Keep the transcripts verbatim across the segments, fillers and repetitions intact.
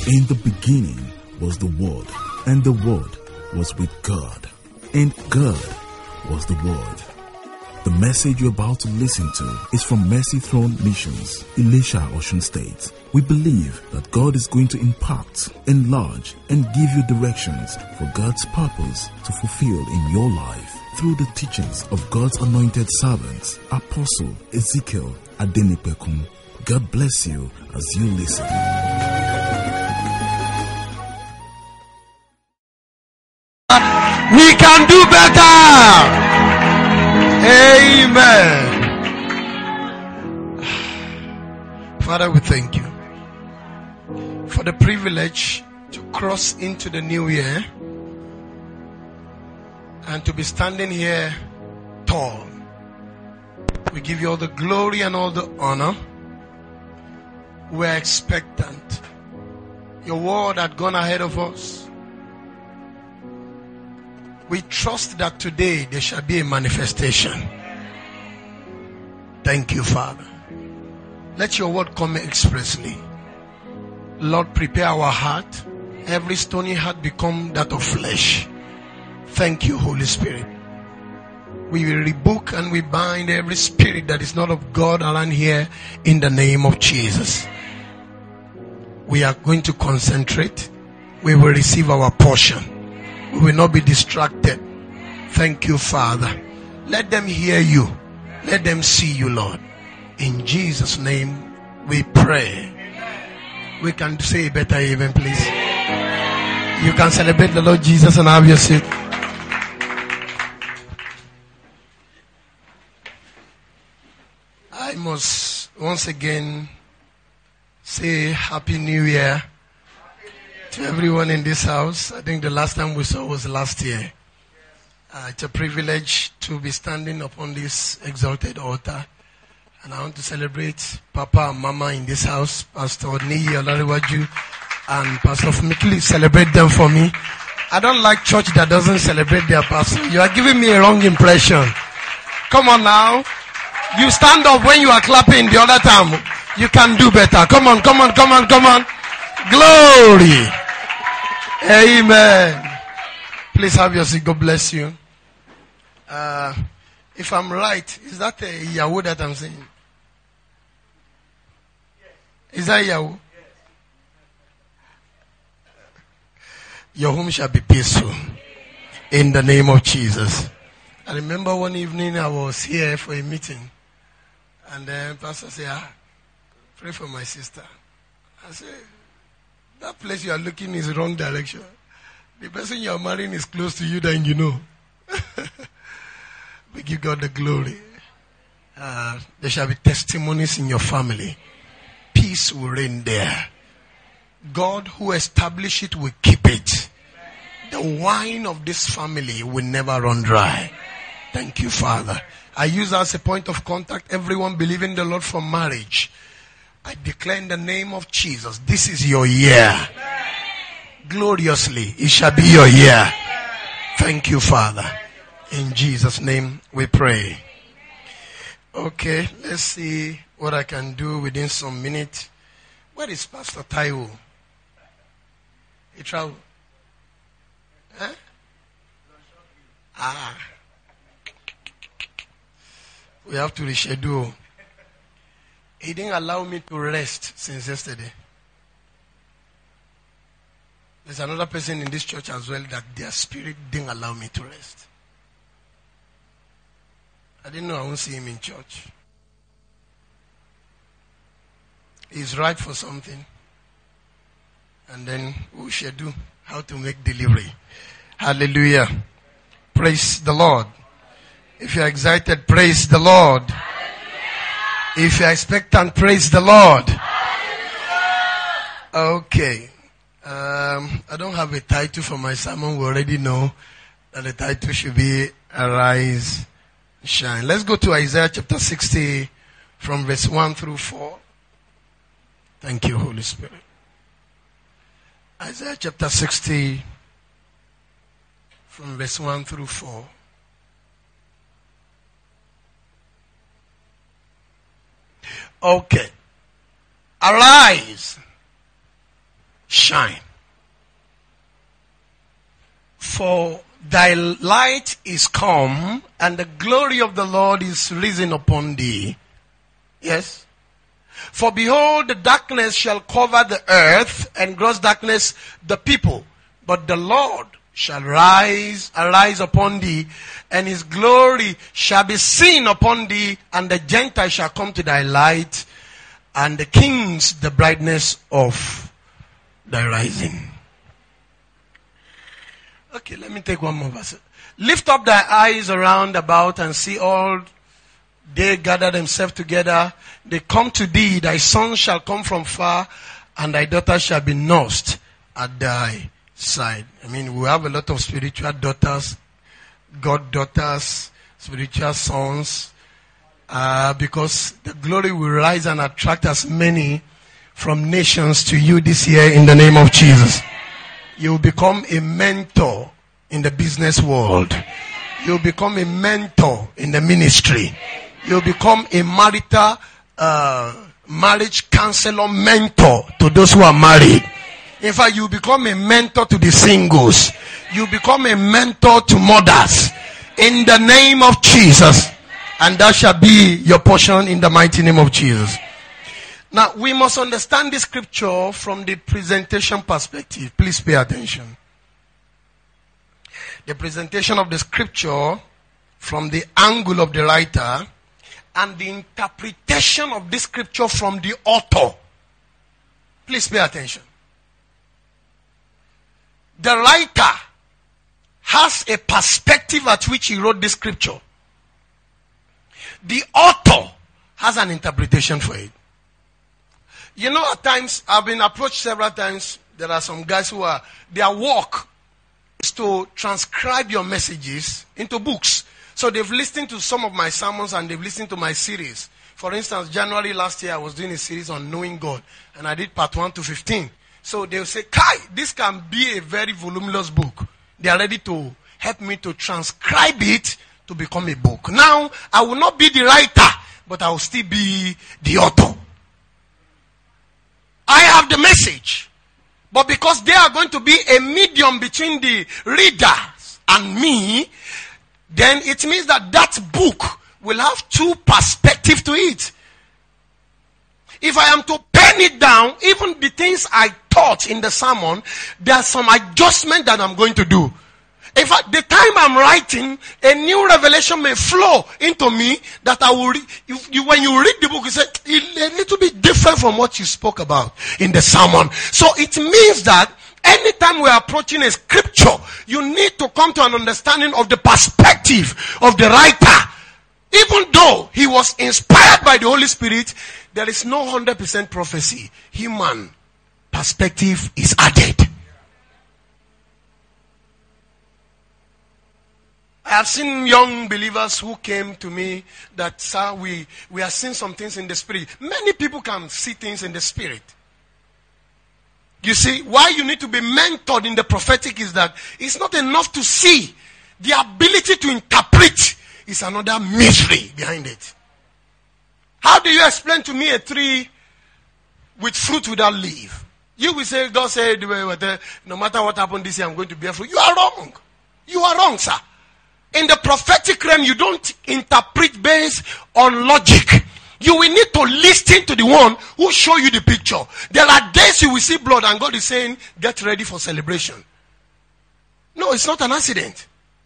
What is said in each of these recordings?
In the beginning was the Word, and the Word was with God, and God was the Word. The message you're about to listen to is from Mercy Throne Missions, Elisha, Osun State. We believe that God is going to impact, enlarge, and give you directions for God's purpose to fulfill in your life through the teachings of God's anointed servants, Apostle Ezekiel Adenipekun. God bless you as you listen. We can do better. Amen. Father, we thank you for the privilege to cross into the new year and to be standing here tall. We give you all the glory and all the honor. We're expectant. Your word had gone ahead of us. We trust that today there shall be a manifestation. Thank you, Father. Let your word come expressly. Lord, prepare our heart. Every stony heart become that of flesh. Thank you, Holy Spirit. We will rebuke and we bind every spirit that is not of God around here in the name of Jesus. We are going to concentrate. We will receive our portion. We will not be distracted. Thank you, Father. Let them hear you. Let them see you, Lord. In Jesus' name we pray. We can say a better amen, please. You can celebrate the Lord Jesus and have your seat. I must once again say Happy New Year to everyone in this house. I think the last time we saw was last year. Uh, it's a privilege to be standing upon this exalted altar. And I want to celebrate Papa and Mama in this house, Pastor Niyi Olariwaju and Pastor Mikili. Celebrate them for me. I don't like church that doesn't celebrate their pastor. You are giving me a wrong impression. Come on now. You stand up when you are clapping the other time. You can do better. Come on, come on, come on, come on. Glory. Amen. Please have your seat. God bless you. Uh, if I'm right, is that a Yahoo that I'm saying? Is that Yahoo? Your home shall be peaceful in the name of Jesus. I remember one evening I was here for a meeting, and then Pastor said, ah, pray for my sister. I said, that place you are looking is the wrong direction. The person you are marrying is close to you than you know. We give God the glory. Uh, there shall be testimonies in your family. Peace will reign there. God who established it will keep it. The wine of this family will never run dry. Thank you, Father. I use as a point of contact everyone believing the Lord for marriage. I declare in the name of Jesus, this is your year. Gloriously, it shall be your year. Thank you, Father. In Jesus' name we pray. Okay, let's see what I can do within some minutes. Where is Pastor Taiwo? He traveled. Huh? Ah. We have to reschedule. He didn't allow me to rest since yesterday. There's another person in this church as well that their spirit didn't allow me to rest. I didn't know I won't see him in church. He's right for something. And then we shall do how to make delivery. Hallelujah. Praise the Lord. If you're excited, praise the Lord. If you're expectant, praise the Lord. Okay. Um, I don't have a title for my sermon. We already know that the title should be Arise, Shine. Let's go to Isaiah chapter sixty from verse one through four. Thank you, Holy Spirit. Isaiah chapter sixty from verse one through four. Okay. Arise, shine. For thy light is come, and the glory of the Lord is risen upon thee. Yes. For behold, the darkness shall cover the earth, and gross darkness the people. But the Lord shall rise, arise upon thee, and his glory shall be seen upon thee, and the Gentiles shall come to thy light, and the kings the brightness of thy rising. Okay, let me take one more verse. Lift up thy eyes around about and see all they gather themselves together. They come to thee, thy sons shall come from far, and thy daughters shall be nursed at thy side. I mean, we have a lot of spiritual daughters, God daughters, spiritual sons, uh, because the glory will rise and attract as many from nations to you this year in the name of Jesus. You will become a mentor in the business world. You will become a mentor in the ministry. You will become a marital, uh, marriage counselor mentor to those who are married. In fact, you become a mentor to the singles. You become a mentor to mothers. In the name of Jesus. And that shall be your portion in the mighty name of Jesus. Now, we must understand this scripture from the presentation perspective. Please pay attention. The presentation of the scripture from the angle of the writer and the interpretation of this scripture from the author. Please pay attention. The writer has a perspective at which he wrote this scripture. The author has an interpretation for it. You know, at times, I've been approached several times. There are some guys who are, their work is to transcribe your messages into books. So they've listened to some of my sermons and they've listened to my series. For instance, January last year, I was doing a series on knowing God. And I did part one to fifteen. So they'll say, Kai, this can be a very voluminous book. They are ready to help me to transcribe it to become a book. Now, I will not be the writer, but I will still be the author. I have the message. But because they are going to be a medium between the readers and me, then it means that that book will have two perspectives to it. If I am to pen it down, even the things I taught in the sermon, there are some adjustment that I'm going to do. In fact, the time I'm writing, a new revelation may flow into me that I will read. You, you, when you read the book, you say, a little bit different from what you spoke about in the sermon. So it means that anytime we're approaching a scripture, you need to come to an understanding of the perspective of the writer. Even though he was inspired by the Holy Spirit, there is no one hundred percent prophecy. Human perspective is added. I have seen young believers who came to me that, sir, we, we are seeing some things in the spirit. Many people can see things in the spirit. You see, why you need to be mentored in the prophetic is that it's not enough to see. The ability to interpret is another mystery behind it. How do you explain to me a tree with fruit without leaf? You will say, God said, no matter what happened this year, I'm going to bear fruit. You are wrong. You are wrong, sir. In the prophetic realm, you don't interpret based on logic. You will need to listen to the one who show you the picture. There are days you will see blood and God is saying, get ready for celebration. No, it's not an accident.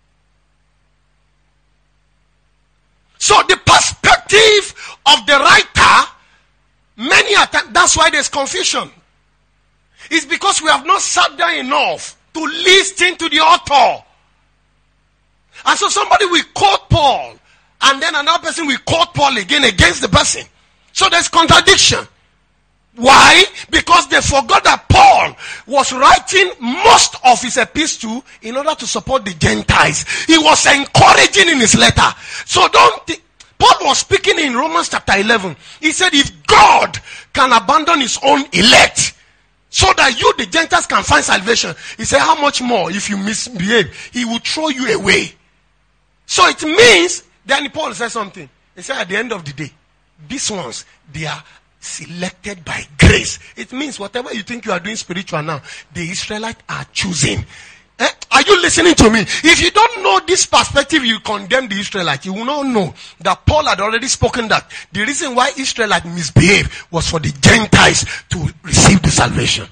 So the perspective of the writer, many a time, that's why there's confusion. It's because we have not sat down enough to listen to the author. And so somebody will quote Paul, and then another person will quote Paul again against the person. So there's contradiction. Why? Because they forgot that Paul was writing most of his epistle in order to support the Gentiles. He was encouraging in his letter. So don't think, Paul was speaking in Romans chapter eleven. He said, if God can abandon his own elect, so that you, the Gentiles, can find salvation, he said, how much more if you misbehave? He will throw you away. So it means, then Paul said something. He said, at the end of the day, these ones, they are selected by grace. It means whatever you think you are doing spiritual now, the Israelites are choosing. Eh? Are you listening to me? If you don't know this perspective, you condemn the Israelites. You will not know that Paul had already spoken that the reason why Israelites misbehaved was for the Gentiles to receive the salvation.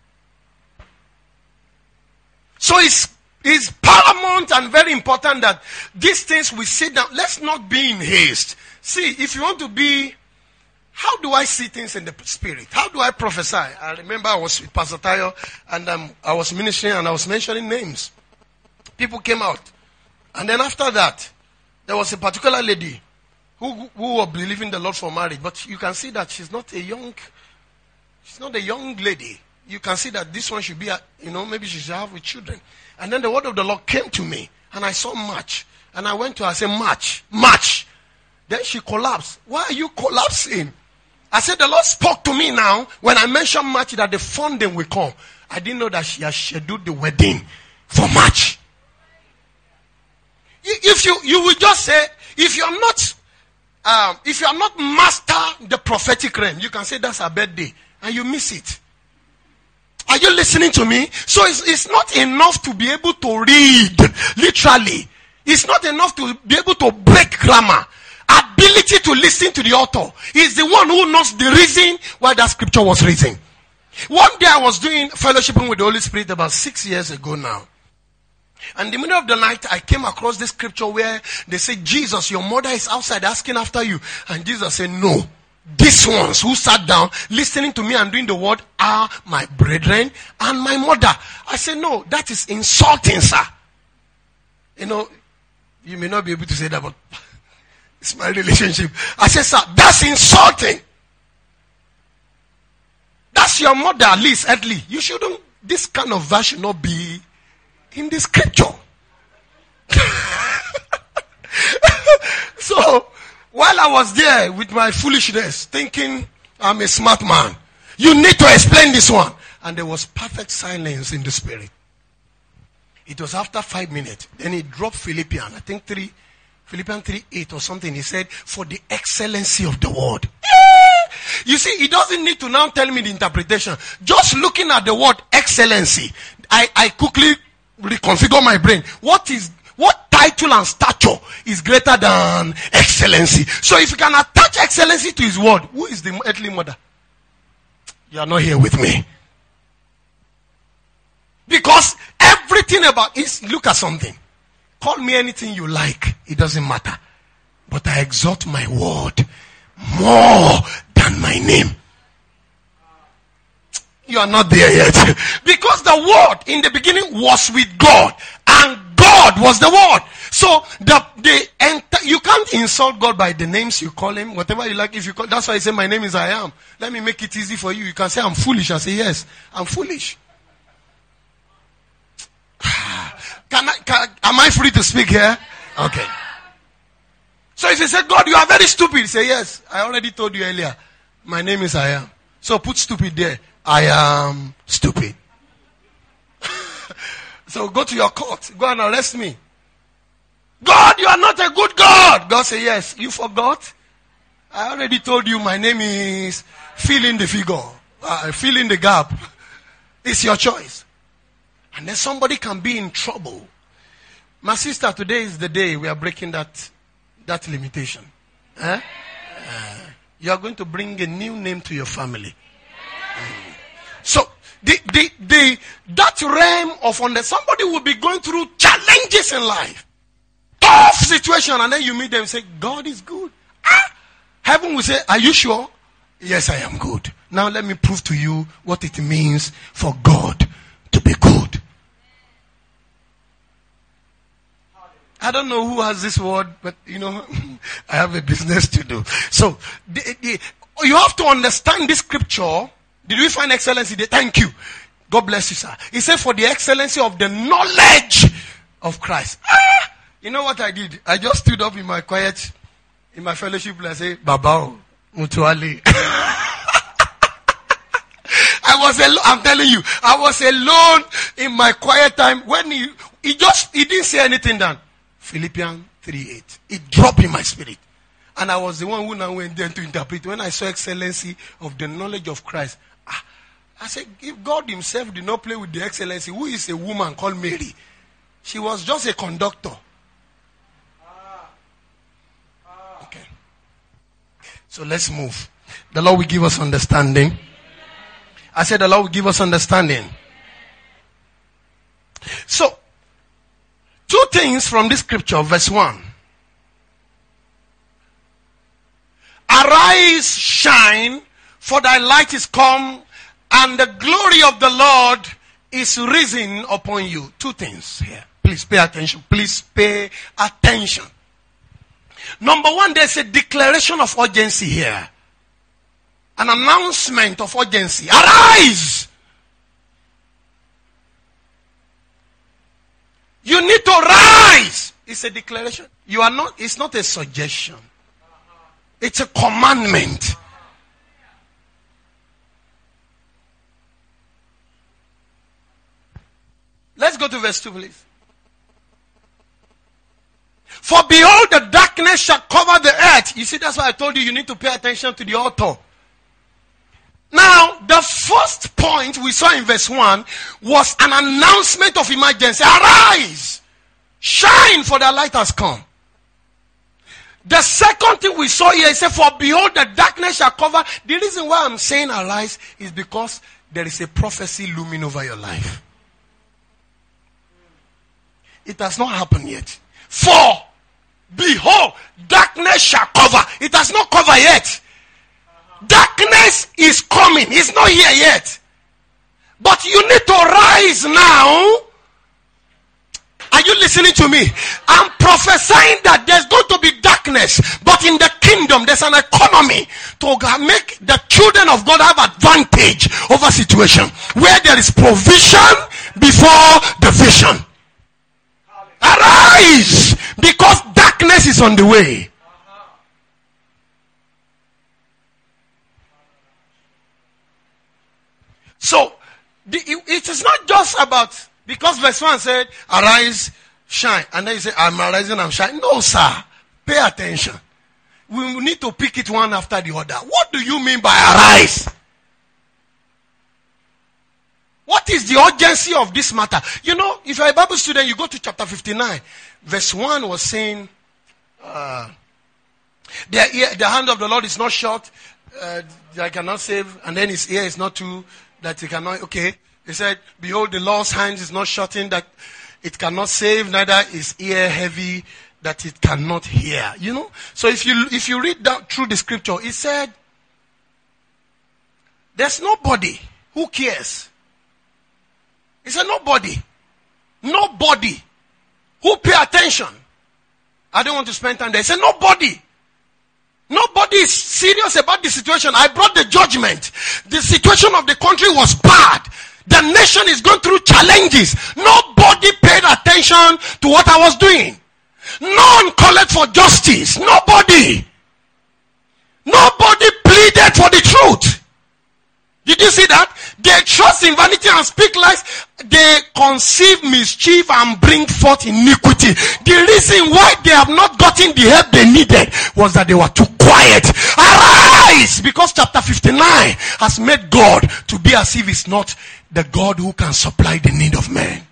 So it's, it's paramount and very important that these things we sit down. Let's not be in haste. See, if you want to be, how do I see things in the spirit? How do I prophesy? I remember I was with Pastor Tayo and um, I was ministering and I was mentioning names. People came out. And then after that, there was a particular lady who, who was believing the Lord for marriage. But you can see that she's not a young, she's not a young lady. You can see that this one should be, a, you know, maybe she should have with children. And then the word of the Lord came to me and I saw match. And I went to her and said, match, match. Then she collapsed. Why are you collapsing? I said, the Lord spoke to me now when I mentioned March that the funding will come. I didn't know that she has scheduled the wedding for March. If you, you will just say, if you are not, um, if you are not master the prophetic realm, you can say that's her birthday and you miss it. Are you listening to me? So it's, it's not enough to be able to read, literally. It's not enough to be able to break grammar. Ability to listen to the author is the one who knows the reason why that scripture was written. One day I was doing fellowshipping with the Holy Spirit about six years ago now. And in the middle of the night, I came across this scripture where they say, Jesus, your mother is outside asking after you. And Jesus said, no. These ones who sat down, listening to me and doing the word are my brethren and my mother. I said, no, that is insulting, sir. You know, you may not be able to say that, but it's my relationship. I said, sir, that's insulting. That's your mother, at least, at least. You shouldn't, this kind of verse should not be in the scripture. So, while I was there with my foolishness, thinking I'm a smart man, you need to explain this one. And there was perfect silence in the spirit. It was after five minutes. Then he dropped Philippians, I think three, Philippians three eight or something. He said, for the excellency of the word. You see, he doesn't need to now tell me the interpretation. Just looking at the word excellency, I, I quickly reconfigure my brain. What is, what title and stature is greater than excellency? So if you can attach excellency to his word, who is the earthly mother? You are not here with me. Because everything about it, look at something. Call me anything you like. It doesn't matter. But I exalt my word more than my name. You are not there yet. Because the word in the beginning was with God. And God was the word. So the, the ent- you can't insult God by the names you call him. Whatever you like. If you call, that's why I say my name is I am. Let me make it easy for you. You can say I'm foolish. I say yes. I'm foolish. Can I, can, am I free to speak here? Okay. So if you say, God, you are very stupid, say, yes, I already told you earlier. My name is I am. So put stupid there. I am stupid. So go to your court. Go and arrest me. God, you are not a good God. God say, yes, you forgot. I already told you my name is fill in the figure. Uh, fill in the gap. It's your choice. And then somebody can be in trouble. My sister, today is the day we are breaking that, that limitation. Eh? Uh, you are going to bring a new name to your family. Mm. So, the, the, the, that realm of under somebody will be going through challenges in life. Tough situation. And then you meet them and say, God is good. Ah! Heaven will say, are you sure? Yes, I am good. Now let me prove to you what it means for God to be good. I don't know who has this word, but you know, I have a business to do. So, the, the, you have to understand this scripture. Did we find excellency? Thank you. God bless you, sir. He said, for the excellency of the knowledge of Christ. Ah, you know what I did? I just stood up in my quiet, in my fellowship, and I say, Babao, Mutuali. I was alone, I'm telling you, I was alone in my quiet time when he, he just, he didn't say anything then. Philippians three eight. It dropped in my spirit. And I was the one who now went there to interpret. When I saw excellency of the knowledge of Christ, ah, I said, if God himself did not play with the excellency, who is a woman called Mary? She was just a conductor. Okay. So let's move. The Lord will give us understanding. I said the Lord will give us understanding. So, two things from this scripture, verse one. Arise, shine, for thy light is come, and the glory of the Lord is risen upon you. Two things here. Please pay attention. Please pay attention. Number one, there's a declaration of urgency here. An announcement of urgency. Arise! You need to rise. It's a declaration. You are not, it's not a suggestion. It's a commandment. Let's go to verse two, please. For behold, the darkness shall cover the earth. You see, that's why I told you you need to pay attention to the author. Now, the first point we saw in verse one was an announcement of emergency. Arise! Shine, for the light has come. The second thing we saw here is, for behold, the darkness shall cover. The reason why I'm saying arise is because there is a prophecy looming over your life. It has not happened yet. For behold, darkness shall cover. It has not covered yet. Darkness is coming. It's not here yet. But you need to rise now. Are you listening to me? I'm prophesying that there's going to be darkness. But in the kingdom, there's an economy to make the children of God have advantage over situation. Where there is provision before the vision. Arise! Because darkness is on the way. So, the, it is not just about, because verse one said, arise, shine. And then you say, I'm arising, I'm shining. No, sir. Pay attention. We need to pick it one after the other. What do you mean by arise? What is the urgency of this matter? You know, if you're a Bible student, you go to chapter fifty-nine. Verse one was saying, uh, the, ear, the hand of the Lord is not short, uh, that cannot save, and then his ear is not too, that he cannot, okay. He said, behold, the Lord's hand is not shortened, that it cannot save, neither is ear heavy, that it cannot hear. You know? So if you if you read down through the scripture, it said, there's nobody who cares. He said, nobody. Nobody who pay attention. I don't want to spend time there. He said, nobody. Nobody is serious about the situation. I brought the judgment. The situation of the country was bad. The nation is going through challenges. Nobody paid attention to what I was doing. None called for justice. Nobody. Nobody pleaded for the truth. Did you see that? They trust in vanity and speak lies. They conceive mischief and bring forth iniquity. The reason why they have not gotten the help they needed was that they were too quiet. Arise! Because chapter fifty-nine has made God to be as if it's not the God who can supply the need of man.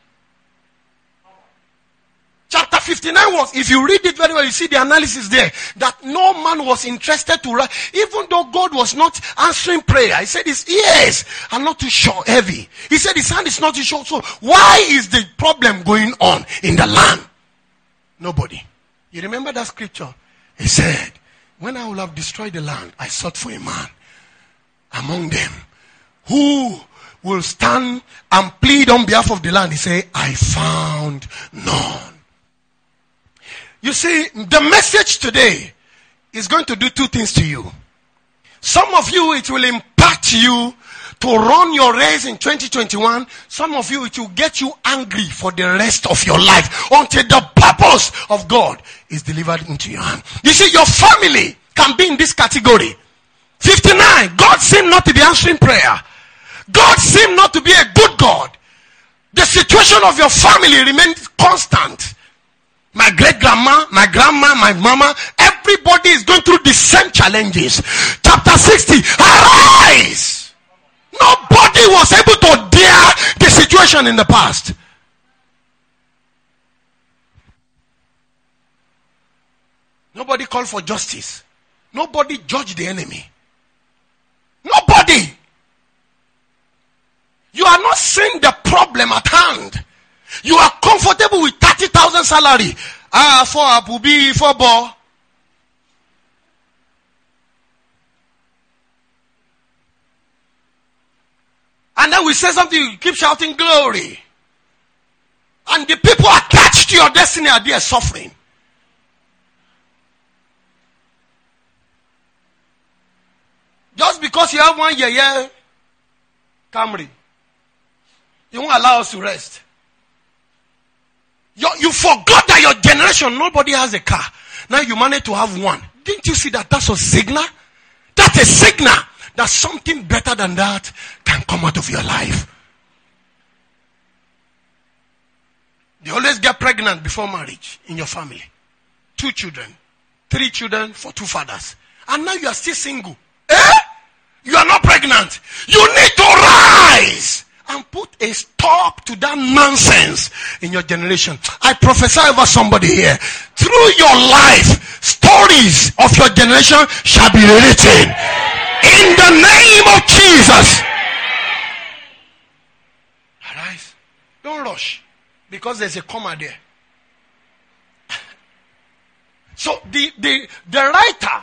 Chapter fifty-nine was, if you read it very well, you see the analysis there, that no man was interested to write, even though God was not answering prayer. He said his ears are not too short, heavy. He said his hand is not too short. So why is the problem going on in the land? Nobody. You remember that scripture? He said, when I will have destroyed the land, I sought for a man among them who will stand and plead on behalf of the land. He said, I found none. You see, the message today is going to do two things to you. Some of you, it will impact you to run your race in twenty twenty-one. Some of you, it will get you angry for the rest of your life until the purpose of God is delivered into your hand. You see, your family can be in this category. fifty-nine, God seemed not to be answering prayer. God seemed not to be a good God. The situation of your family remained constant. My great grandma, my grandma, my mama, Everybody is going through the same challenges. Chapter sixty, arise. Nobody was able to dare the situation in the past. Nobody called for justice. Nobody judged the enemy. Nobody. You are not seeing the problem at hand. You are comfortable with thirty thousand salary. Ah, for Apubi, for Bo. And then we say something, you keep shouting glory. And the people attached to your destiny are there suffering. Just because you have one year, yeah, Camry, you won't allow us to rest. You, you forgot that your generation, nobody has a car. Now you manage to have one. Didn't you see that that's a signal? That's a signal that something better than that can come out of your life. They always get pregnant before marriage in your family. Two children. Three children for two fathers. And now you are still single. Eh? You are not pregnant. You need to rise and put a stop to that nonsense in your generation. I prophesy over somebody here. Through your life, stories of your generation shall be written. In the name of Jesus. Arise. Don't rush. Because there's a comma there. So the, the, the writer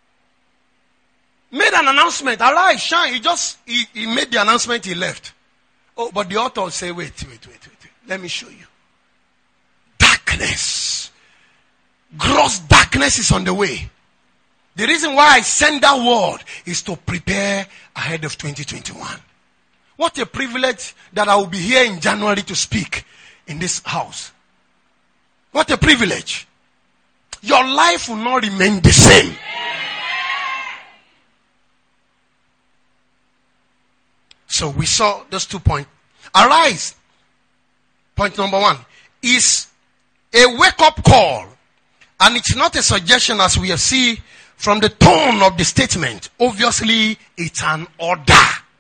made an announcement. Arise, shine. He just, he, he made the announcement, he left. Oh, but the author will say, wait, wait, wait, wait, wait. Let me show you. Darkness. Gross darkness is on the way. The reason why I send that word is to prepare ahead of twenty twenty-one. What a privilege that I will be here in January to speak in this house. What a privilege. Your life will not remain the same. So we saw those two points. Arise. Point number one is a wake-up call. And it's not a suggestion as we see from the tone of the statement. Obviously, it's an order.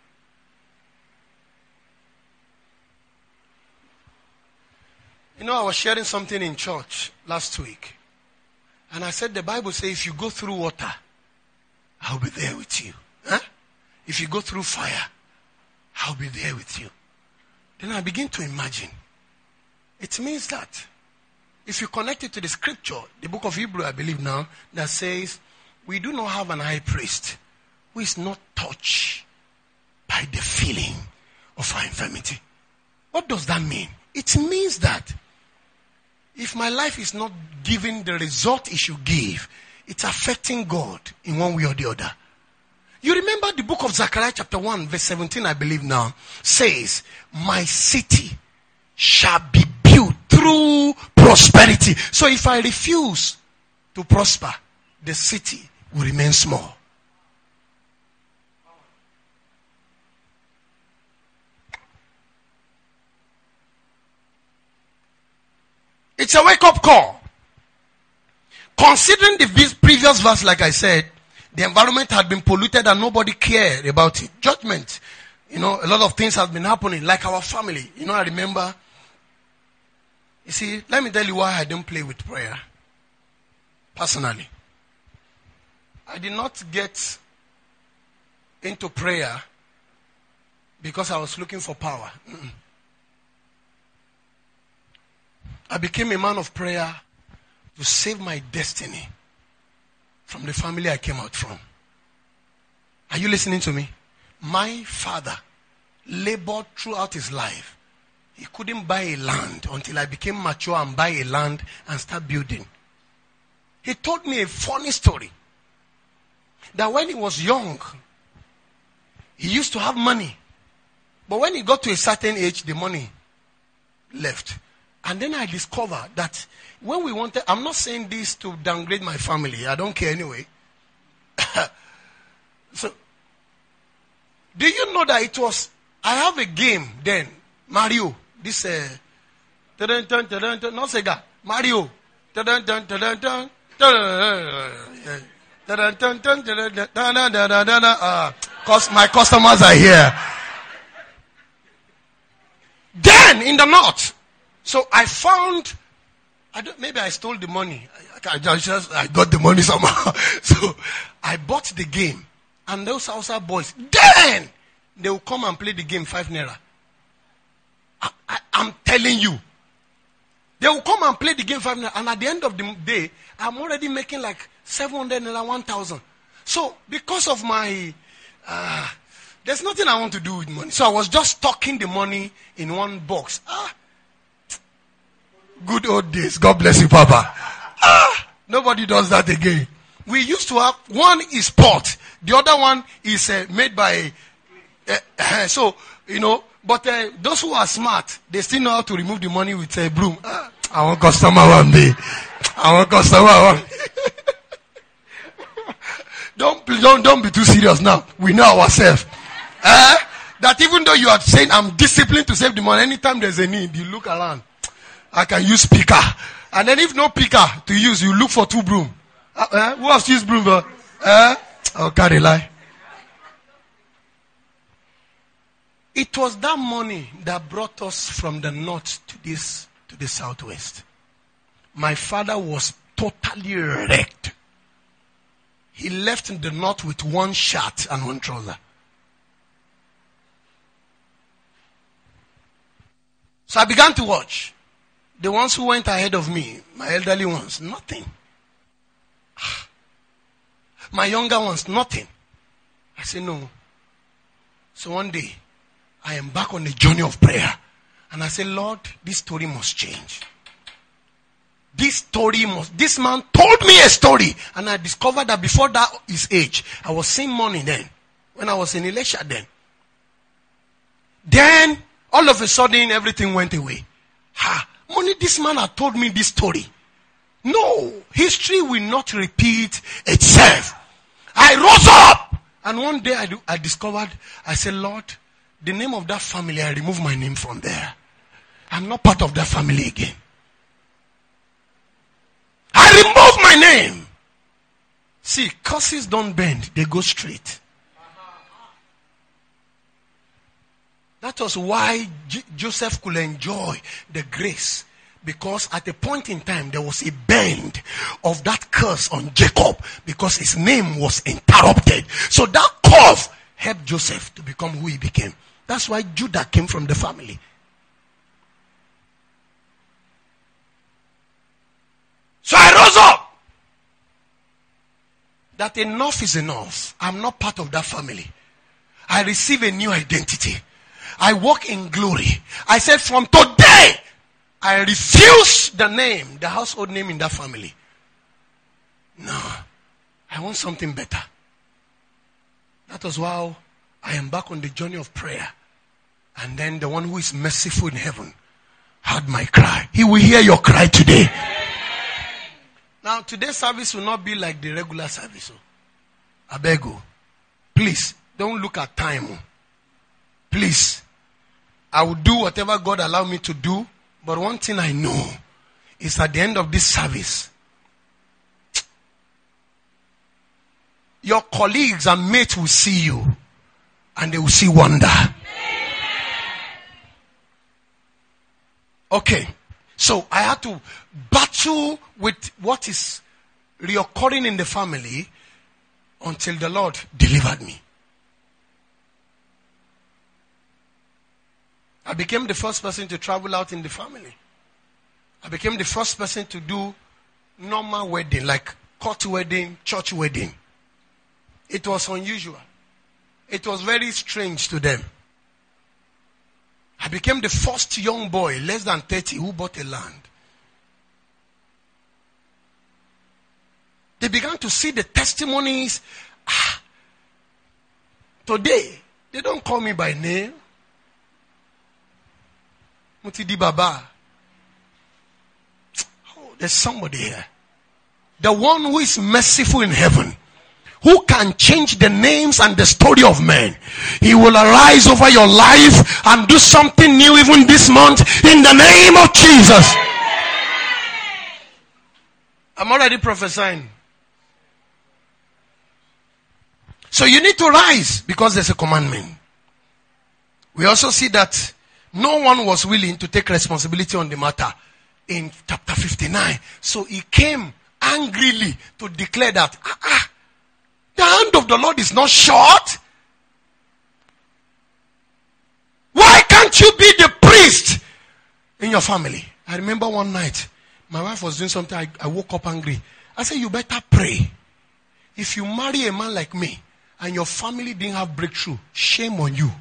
You know, I was sharing something in church last week. And I said the Bible says if you go through water, I'll be there with you. Huh? If you go through fire, I'll be there with you. Then I begin to imagine. It means that if you connect it to the scripture, the book of Hebrew, I believe now, that says, we do not have an high priest who is not touched by the feeling of our infirmity. What does that mean? It means that if my life is not giving the result it should give, it's affecting God in one way or the other. You remember the book of Zechariah chapter one verse seventeen, I believe now, says, my city shall be built through prosperity. So if I refuse to prosper, the city will remain small. It's a wake-up call. Considering the previous verse, like I said, the environment had been polluted and nobody cared about it. Judgment. You know, a lot of things have been happening, like our family. You know, I remember. You see, let me tell you why I don't play with prayer. Personally. I did not get into prayer because I was looking for power. Mm-mm. I became a man of prayer to save my destiny from the family I came out from. Are you listening to me? My father labored throughout his life. He couldn't buy a land until I became mature and buy a land and start building. He told me a funny story. That when he was young, he used to have money. But when he got to a certain age, the money left. And then I discovered that when we wanted, I'm not saying this to downgrade my family. I don't care anyway. So, do you know that it was, I have a game then, Mario. This, uh, not Sega, Mario. Because my customers are here. Then in the north, so I found, I don't, maybe I stole the money. I, I just I got the money somehow. So I bought the game, and those Hausa boys, then they will come and play the game five naira. I, I, I'm telling you, they will come and play the game five naira, and at the end of the day, I'm already making like seven hundred naira, one thousand. So because of my uh, there's nothing I want to do with money. So I was just stocking the money in one box. Ah, good old days. God bless you, Papa. Ah, nobody does that again. We used to have, one is pot. The other one is uh, made by, uh, uh, so, you know, but uh, those who are smart, they still know how to remove the money with a broom. Ah, I want customer one day. I want customer one. don't, don't, don't be too serious now. We know ourselves. Uh, that even though you are saying I'm disciplined to save the money, anytime there's a need, you look around. I can use picker. And then if no picker to use, you look for two broom. Uh, uh, who has used broom? Uh, uh, oh, carry lie. It was that money that brought us from the north to this, to the southwest. My father was totally wrecked. He left in the north with one shirt and one trouser. So I began to watch. The ones who went ahead of me, my elderly ones, nothing. My younger ones, nothing. I said, no. So one day, I embark on a journey of prayer. And I said, Lord, this story must change. This story must, this man told me a story. And I discovered that before that his age, I was seeing money then. When I was in Elisha then. Then, all of a sudden, everything went away. Ha! Money, this man had told me this story. No, history will not repeat itself. I rose up. And one day I, do, I discovered, I said, Lord, the name of that family, I remove my name from there. I'm not part of that family again. I remove my name. See, curses don't bend, they go straight. That was why J- Joseph could enjoy the grace. Because at a point in time, there was a bend of that curse on Jacob. Because his name was interrupted. So that curse helped Joseph to become who he became. That's why Judah came from the family. So I rose up. That enough is enough. I'm not part of that family. I receive a new identity. I walk in glory. I said from today, I refuse the name, the household name in that family. No, I want something better. That was why I embarked on the journey of prayer. And then the one who is merciful in heaven heard my cry. He will hear your cry today. Now, today's service will not be like the regular service. I beg you. Please, don't look at time. Please. I will do whatever God allow me to do. But one thing I know is at the end of this service, your colleagues and mates will see you. And they will see wonder. Okay. So I had to battle with what is reoccurring in the family until the Lord delivered me. I became the first person to travel out in the family. I became the first person to do normal wedding, like court wedding, church wedding. It was unusual. It was very strange to them. I became the first young boy, less than thirty, who bought a land. They began to see the testimonies. Ah, today, they don't call me by name. Mutidi Baba. Oh, there's somebody here. The one who is merciful in heaven, who can change the names and the story of men. He will arise over your life and do something new even this month in the name of Jesus. I'm already prophesying. So you need to rise because there's a commandment. We also see that no one was willing to take responsibility on the matter in chapter fifty-nine. So he came angrily to declare that ah, ah, the hand of the Lord is not short. Why can't you be the priest in your family? I remember one night, my wife was doing something. I, I woke up angry. I said, you better pray. If you marry a man like me and your family didn't have breakthrough, shame on you.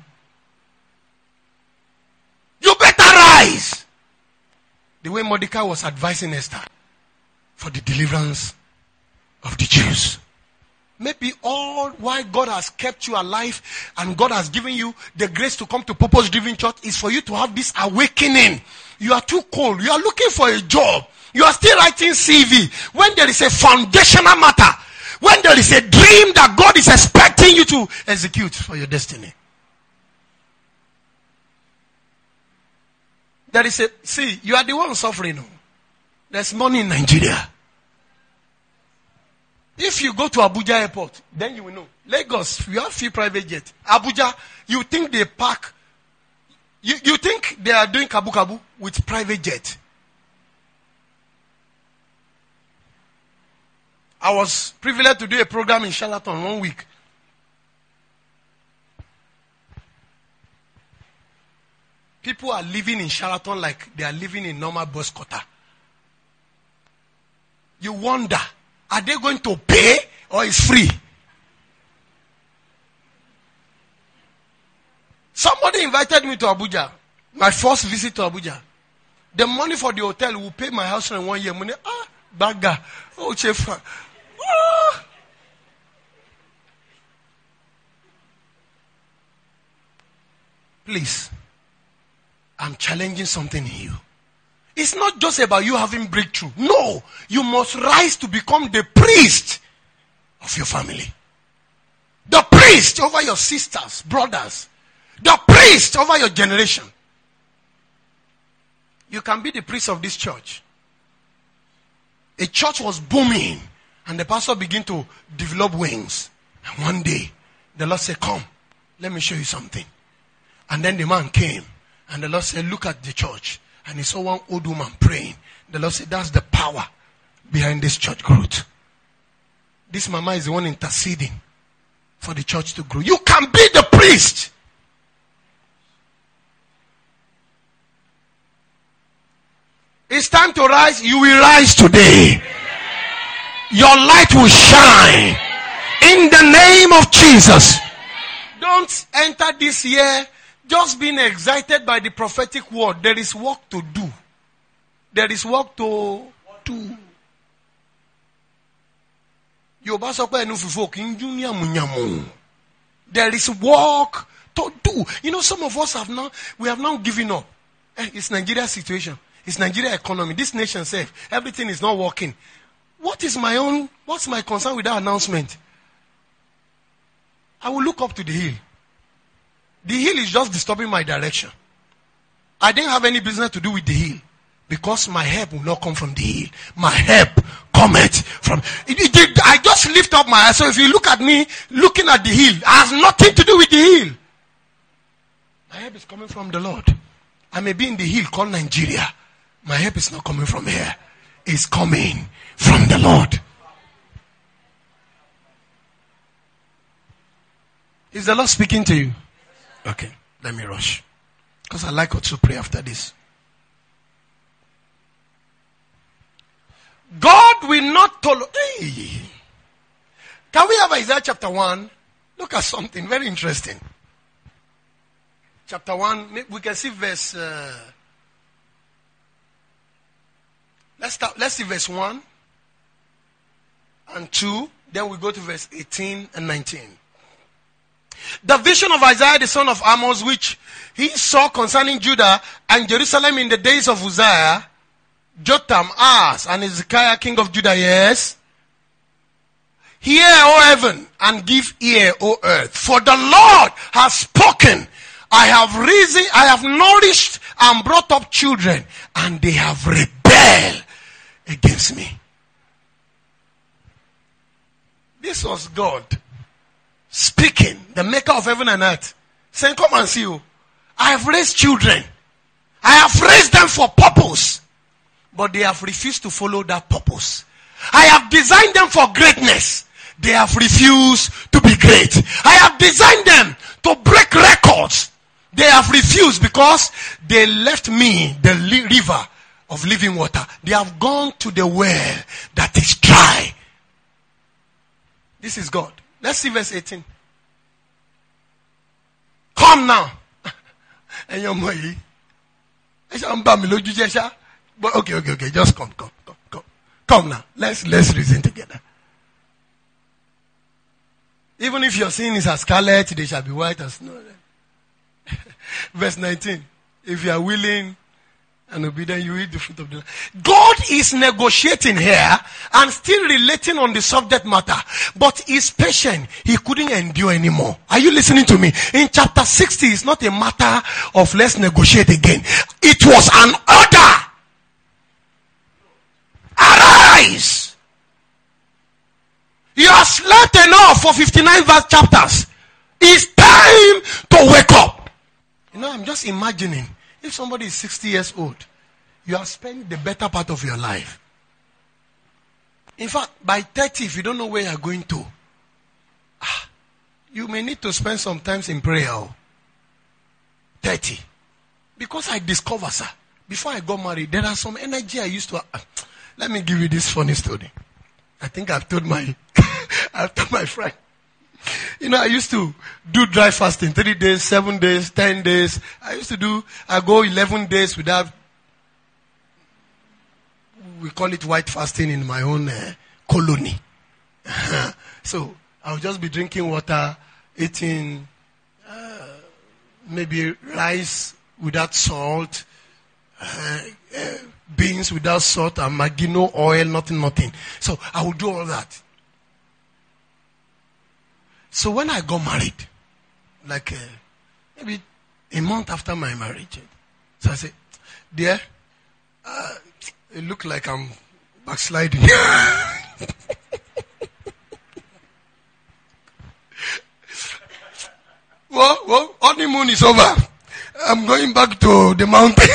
You better rise. The way Mordecai was advising Esther for the deliverance of the Jews. Maybe all why God has kept you alive and God has given you the grace to come to Purpose Driven Church is for you to have this awakening. You are too cold. You are looking for a job. You are still writing C V. When there is a foundational matter, when there is a dream that God is expecting you to execute for your destiny. There is a, see, you are the one suffering. There's money in Nigeria. If you go to Abuja airport, then you will know. Lagos, you have few private jets. Abuja, you think they park, you, you think they are doing kabu kabu with private jet. I was privileged to do a program in Charlatan one week. People are living in Charlatan like they are living in normal bus quarter. You wonder, are they going to pay or is free? Somebody invited me to Abuja. My first visit to Abuja. The money for the hotel will pay my house rent one year. Money, ah, bagger. Oh, chef. Ah. Please. I'm challenging something in you. It's not just about you having breakthrough. No. You must rise to become the priest of your family. The priest over your sisters, brothers. The priest over your generation. You can be the priest of this church. A church was booming. And the pastor began to develop wings. And one day, the Lord said, come, let me show you something. And then the man came. And the Lord said, look at the church. And he saw one old woman praying. The Lord said, that's the power behind this church growth. This mama is the one interceding for the church to grow. You can be the priest. It's time to rise. You will rise today. Your light will shine. In the name of Jesus. Don't enter this year just being excited by the prophetic word. There is work to do. There is work to do. There is work to do. You know, some of us have now, we have now given up. Eh, it's Nigeria's situation. It's Nigeria economy. This nation safe. Everything is not working. What is my own, what's my concern with that announcement? I will look up to the hill. The hill is just disturbing my direction. I didn't have any business to do with the hill. Because my help will not come from the hill. My help cometh from... It, it, it, I just lift up my eyes. So if you look at me looking at the hill, it has nothing to do with the hill. My help is coming from the Lord. I may be in the hill called Nigeria. My help is not coming from here. It's coming from the Lord. Is the Lord speaking to you? Okay, let me rush. Because I like to pray after this. God will not tolerate. Hey. Can we have Isaiah chapter one? Look at something very interesting. Chapter one, we can see verse... Uh, let's start. Let's see verse one and two. Then we go to verse eighteen and nineteen. The vision of Isaiah the son of Amos, which he saw concerning Judah and Jerusalem in the days of Uzziah, Jotham, Ahaz, and Hezekiah king of Judah, yes. Hear, O heaven, and give ear, O earth. For the Lord has spoken. I have risen, I have nourished and brought up children, and they have rebelled against me. This was God speaking, the maker of heaven and earth, saying, come and see you. I have raised children. I have raised them for purpose. But they have refused to follow that purpose. I have designed them for greatness. They have refused to be great. I have designed them to break records. They have refused because they left me the li- river of living water. They have gone to the well that is dry. This is God. Let's see verse eighteen. Come now. But okay, okay, okay. Just come, come, come, come. Come now. Let's let's reason together. Even if your sin is as scarlet, they shall be white as snow. Verse nineteen. If you are willing and obedient, you eat the fruit of the land. God is negotiating here and still relating on the subject matter. But he's patient. He couldn't endure anymore. Are you listening to me? In chapter sixty, it's not a matter of let's negotiate again. It was an order. Arise! You have slept enough for fifty-nine verse chapters. It's time to wake up. You know, I'm just imagining if somebody is sixty years old, you have spent the better part of your life. In fact, by thirty, if you don't know where you're going to, ah, you may need to spend some time in prayer. thirty. Because I discovered, sir, before I got married, there are some energy I used to. Uh, let me give you this funny story. I think I've told my, I've told my friend. You know, I used to do dry fasting, three days, seven days, ten days. I used to do, I go eleven days without, we call it white fasting in my own uh, colony. So, I'll just be drinking water, eating uh, maybe rice without salt, uh, uh, beans without salt, and Maggi, no oil, nothing, nothing. So, I will do all that. So when I got married, like uh, maybe a month after my marriage, so I said, dear, uh, it looked like I'm backsliding. well, well, honeymoon is over. I'm going back to the mountain.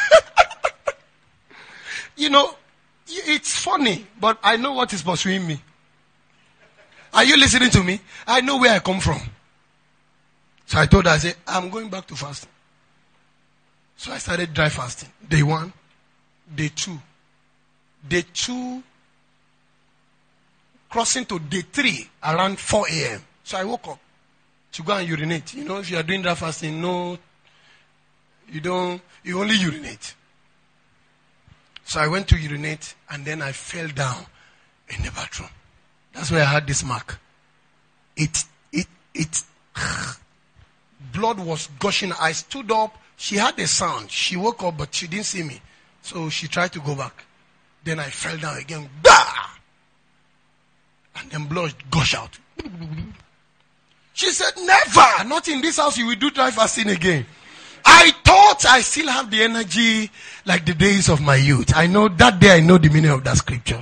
You know, it's funny, but I know what is pursuing me. Are you listening to me? I know where I come from. So I told her, I said, I'm going back to fasting. So I started dry fasting. Day one, day two. Day two, crossing to day three, around four a.m. So I woke up to go and urinate. You know, if you are doing dry fasting, no, you don't, you only urinate. So I went to urinate and then I fell down in the bathroom. That's where I had this mark. It, it, it, blood was gushing. I stood up. She had a sound. She woke up, but she didn't see me. So she tried to go back. Then I fell down again. Bah! And then blood gushed out. She said, never, not in this house, you will do dry fasting again. I thought I still have the energy like the days of my youth. I know that day I know the meaning of that scripture.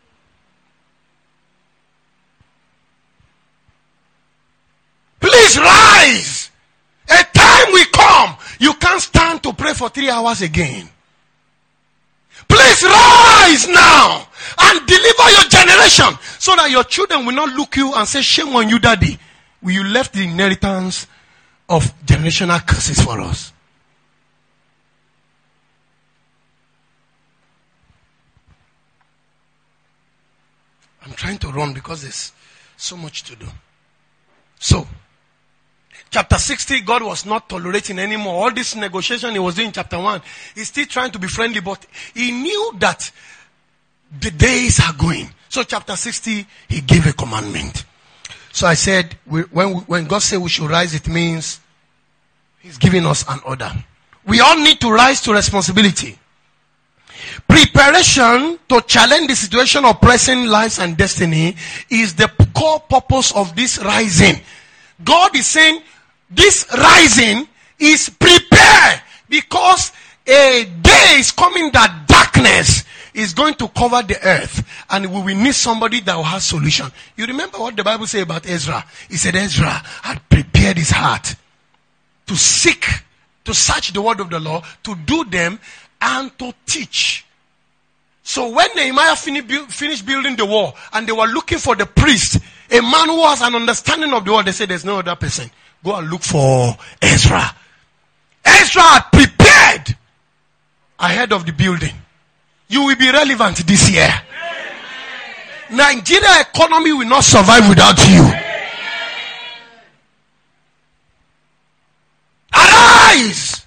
Please rise. A time will come. You can't stand to pray for three hours again. Please rise now and deliver your generation so that your children will not look you and say, shame on you, daddy. You left the inheritance of generational curses for us. I'm trying to run because there's so much to do. So, chapter sixty, God was not tolerating anymore. All this negotiation he was doing in chapter one, he's still trying to be friendly, but he knew that the days are going. So chapter sixty, he gave a commandment. So I said, we, when, when God said we should rise, it means he's giving us an order. We all need to rise to responsibility. Preparation to challenge the situation of present lives and destiny is the core purpose of this rising. God is saying this rising is prepared because a day is coming that darkness is going to cover the earth, and we will need somebody that will have solution. You remember what the Bible says about Ezra? He said Ezra had prepared his heart to seek, to search the word of the Lord, to do them, and to teach. So when Nehemiah finished building the wall, and they were looking for the priest, a man who has an understanding of the word, they said there's no other person. Go and look for Ezra. Ezra had prepared ahead of the building. You will be relevant this year. Nigeria economy will not survive without you. Arise!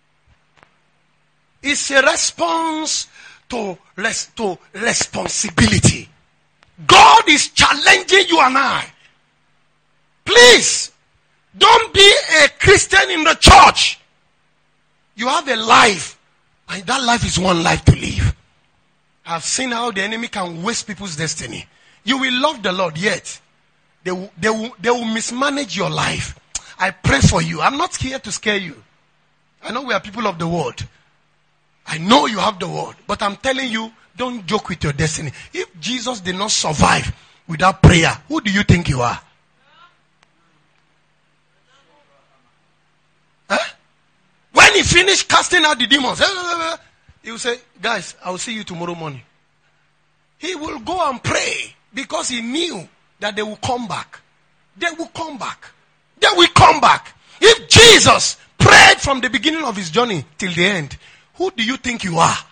It's a response to, res- to responsibility. God is challenging you and I. Please, don't be a Christian in the church. You have a life, and that life is one life to live. I've seen how the enemy can waste people's destiny. You will love the Lord, yet they will, they will, they will mismanage your life. I pray for you. I'm not here to scare you. I know we are people of the word. I know you have the word, but I'm telling you, don't joke with your destiny. If Jesus did not survive without prayer, who do you think you are? Huh? When he finished casting out the demons, he will say, guys, I will see you tomorrow morning. He will go and pray because he knew that they will come back. They will come back. They will come back. If Jesus prayed from the beginning of his journey till the end, who do you think you are?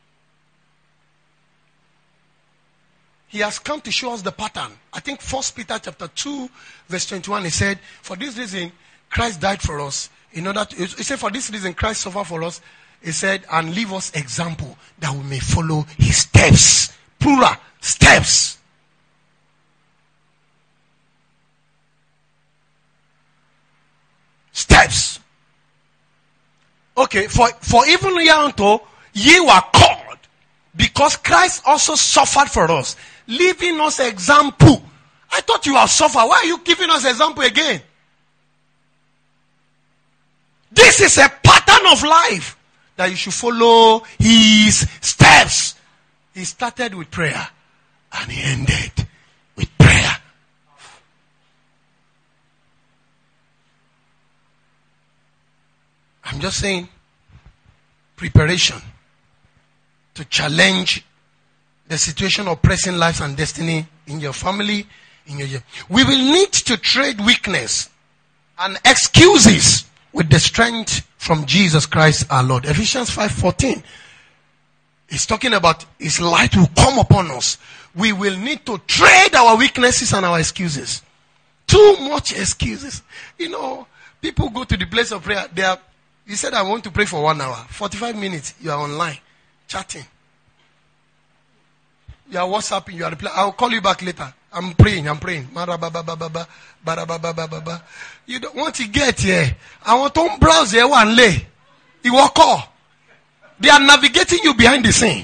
He has come to show us the pattern. I think First Peter chapter two, verse twenty-one, he said, for this reason, Christ died for us. In order to, he said, for this reason, Christ suffered for us. He said, and leave us example that we may follow his steps. Plural, steps. Steps. Okay, for, for even hereunto ye were called, because Christ also suffered for us, leaving us example. I thought you have suffered. Why are you giving us example again? This is a pattern of life that you should follow his steps. He started with prayer and he ended with prayer. I'm just saying, preparation to challenge the situation of pressing lives and destiny in your family, in your. We will need to trade weakness and excuses with the strength from Jesus Christ our Lord. Ephesians five fourteen. It's talking about his light will come upon us. We will need to trade our weaknesses and our excuses. Too much excuses. You know, people go to the place of prayer. They are. You said, I want to pray for one hour. forty-five minutes, you are online, chatting. You are WhatsApping, you are replying. I'll call you back later. I'm praying, I'm praying. You don't want to get here. I want to browse here one lay. You walk off. They are navigating you behind the scene.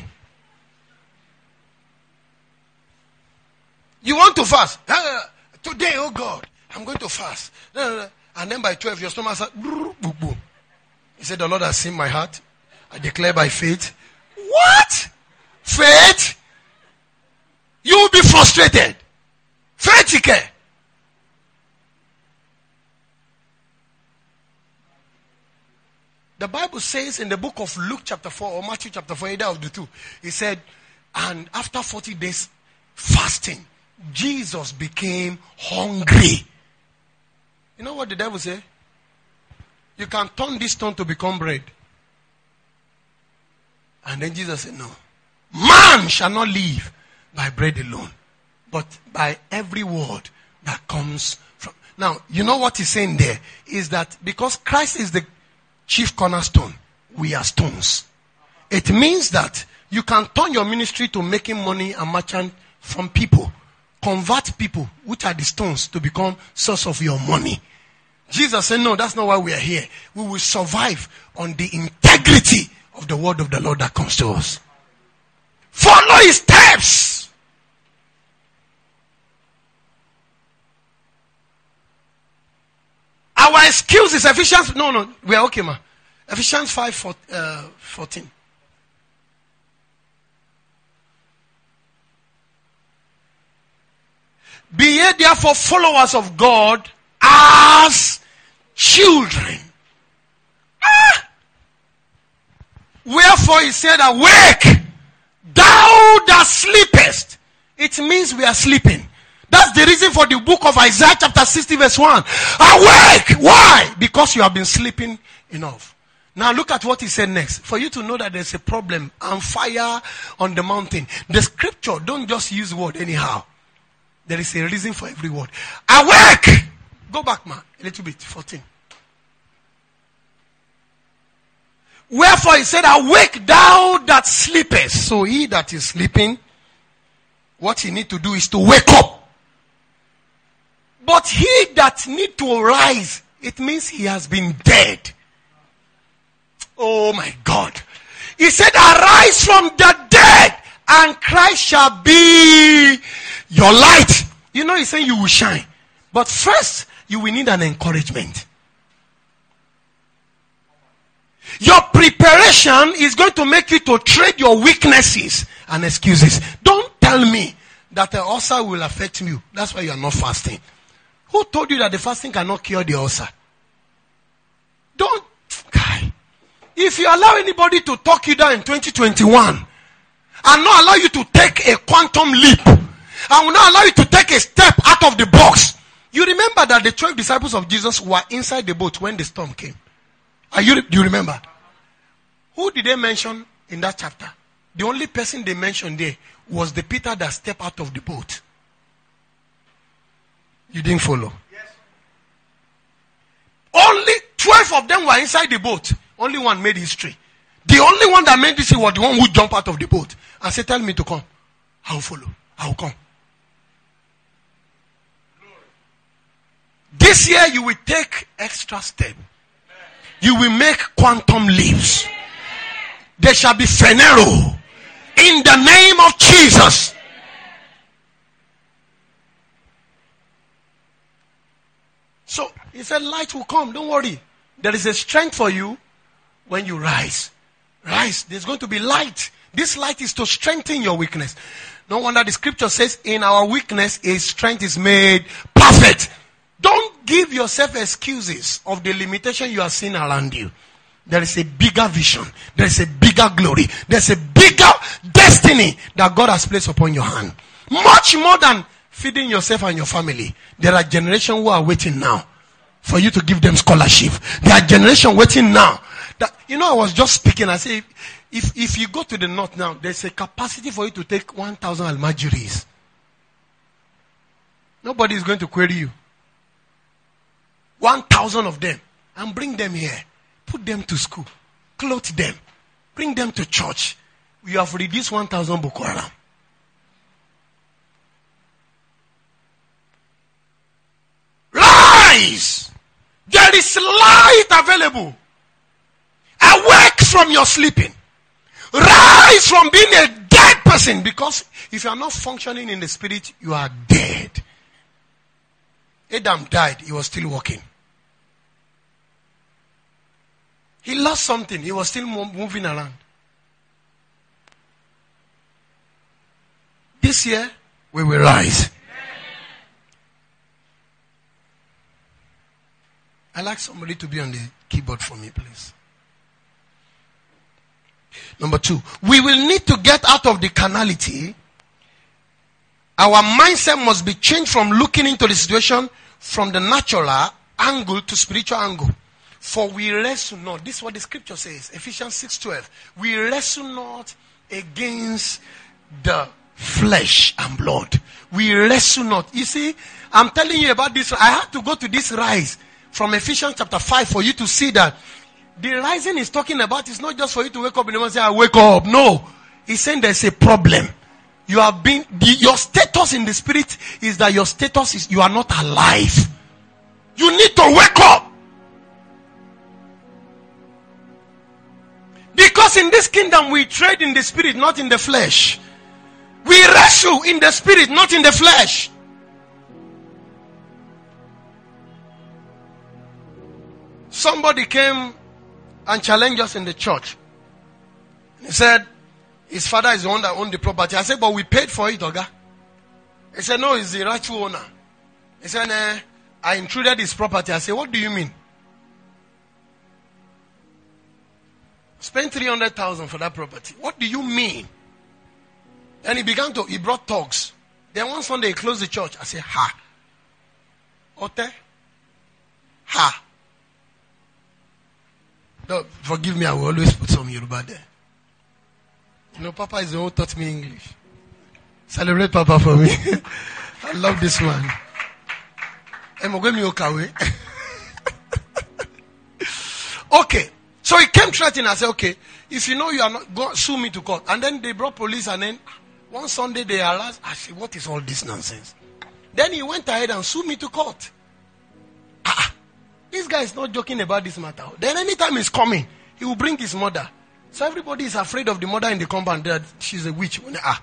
You want to fast. Uh, today, oh God, I'm going to fast. And then by twelve, your stomach says, boom, boom. He said, the Lord has seen my heart. I declare by faith. What? Faith? You will be frustrated. Faith, care. The Bible says in the book of Luke chapter four or Matthew chapter four, either of the two, he said, and after forty days fasting, Jesus became hungry. You know what the devil said? You can turn this stone to become bread. And then Jesus said, no. Man shall not live by bread alone, but by every word that comes from. Now, you know what he's saying there is that because Christ is the chief cornerstone, we are stones. It means that you can turn your ministry to making money and merchant from people. Convert people, which are the stones, to become source of your money. Jesus said, no, that's not why we are here. We will survive on the integrity of the word of the Lord that comes to us. Follow his steps. Our excuse is Ephesians. No, no, we are okay, man. Ephesians five fourteen. Be ye therefore followers of God as children. Ah! Wherefore he said, awake, thou that sleepest. It means we are sleeping. That's the reason for the book of Isaiah chapter sixty verse one. Awake! Why? Because you have been sleeping enough. Now look at what he said next. For you to know that there's a problem and fire on the mountain. The scripture don't just use word anyhow. There is a reason for every word. Awake! Go back, man, a little bit. fourteen. Wherefore he said, awake thou that sleepest. So he that is sleeping, what he need to do is to wake up. But he that need to rise, it means he has been dead. Oh my God. He said, arise from the dead, and Christ shall be your light. You know, he's saying you will shine. But first, you will need an encouragement. Your preparation is going to make you to trade your weaknesses and excuses. Don't tell me that the ulcer will affect you. That's why you are not fasting. Who told you that the fasting cannot cure the ulcer? Don't. Guy. If you allow anybody to talk you down in twenty twenty-one and not allow you to take a quantum leap and will not allow you to take a step out of the box, you remember that the twelve disciples of Jesus were inside the boat when the storm came. Are you, do you remember? Who did they mention in that chapter? The only person they mentioned there was the Peter that stepped out of the boat. You didn't follow. Yes. Only twelve of them were inside the boat. Only one made history. The only one that made history was the one who jumped out of the boat and said, tell me to come. I will follow. I will come. This year you will take extra step. You will make quantum leaps. There shall be Phaneroo in the name of Jesus. So he said, light will come. Don't worry. There is a strength for you when you rise. Rise. There's going to be light. This light is to strengthen your weakness. No wonder the scripture says, in our weakness, his strength is made perfect. Don't give yourself excuses of the limitation you are seeing around you. There is a bigger vision. There is a bigger glory. There's a bigger destiny that God has placed upon your hand. Much more than feeding yourself and your family. There are generations who are waiting now for you to give them scholarship. There are generations waiting now. That, you know, I was just speaking. I say, if, if you go to the north now, there's a capacity for you to take one thousand almajiris. Nobody is going to query you. one thousand of them. And bring them here. Put them to school. Clothe them. Bring them to church. We have reduced one thousand Boko Haram. Rise! There is light available. Awake from your sleeping. Rise from being a dead person. Because if you are not functioning in the spirit, you are dead. Adam died. He was still walking. He lost something. He was still moving around. This year, we will rise. I'd like somebody to be on the keyboard for me, please. Number two, we will need to get out of the carnality. Our mindset must be changed from looking into the situation from the natural angle to spiritual angle. For we wrestle not. This is what the scripture says. Ephesians six twelve. We wrestle not against the flesh and blood. We wrestle not. You see, I'm telling you about this. I had to go to this rise from Ephesians chapter five for you to see that the rising is talking about is not just for you to wake up in the morning and say, I wake up. No. He's saying there's a problem. You have been, the, your status in the spirit is that your status is you are not alive. You need to wake up. Because in this kingdom we trade in the spirit, not in the flesh. We wrestle in the spirit, not in the flesh. Somebody came and challenged us in the church. He said, his father is the one that owned the property. I said, but we paid for it, Oga. He said, no, he's the rightful owner. He said, eh, I intruded his property. I said, what do you mean? Spent three hundred thousand for that property. What do you mean? And he began to, he brought thugs. Then one Sunday he closed the church. I said, ha. Ote? Ha. No, forgive me, I will always put some Yoruba there. You know, Papa is the one who taught me English. Celebrate Papa for me. I love this man. Okay. So he came threatening. I said, okay, if you know you are not, go sue me to court. And then they brought police, and then one Sunday they arrested. I said, what is all this nonsense? Then he went ahead and sued me to court. Ah, this guy is not joking about this matter. Then anytime he's coming, he will bring his mother. So everybody is afraid of the mother in the compound that she's a witch. Ah,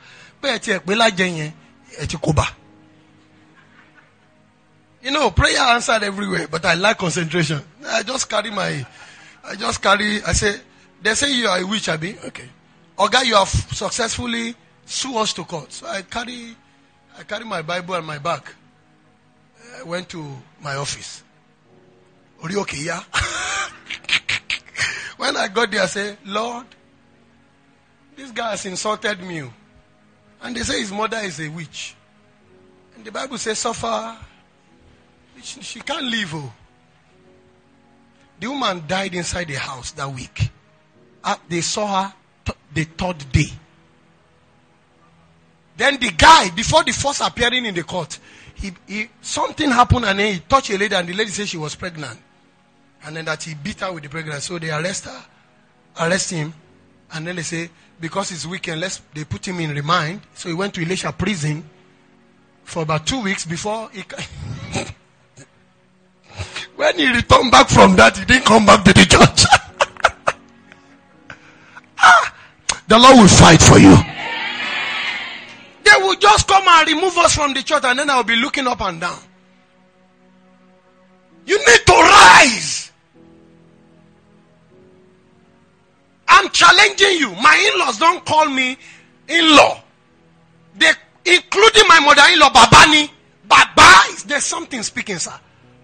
you know, prayer answered everywhere, but I like concentration. I just carry my, I just carry, I say, they say you are a witch, Abi. Okay. Oga, you have successfully sued us to court. So I carry, I carry my Bible on my back. I went to my office. Are you okay, yeah? When I got there, I said, Lord, this guy has insulted me. And they say his mother is a witch. And the Bible says, suffer. She, she can't leave. Oh. The woman died inside the house that week. Uh, they saw her th- the third day. Then the guy, before the first appearing in the court, he, he something happened and then he touched a lady and the lady said she was pregnant. And then that he beat her with the pregnancy. So they arrest her, arrest him. And then they say, because it's weekend, let's, they put him in remand. So he went to Elisha prison for about two weeks before he... When he returned back from that, he didn't come back to the church. Ah, the Lord will fight for you. They will just come and remove us from the church, and then I will be looking up and down. You need to rise. I'm challenging you. My in-laws don't call me in-law. They, including my mother-in-law, Babani. Baba, there's something speaking, sir.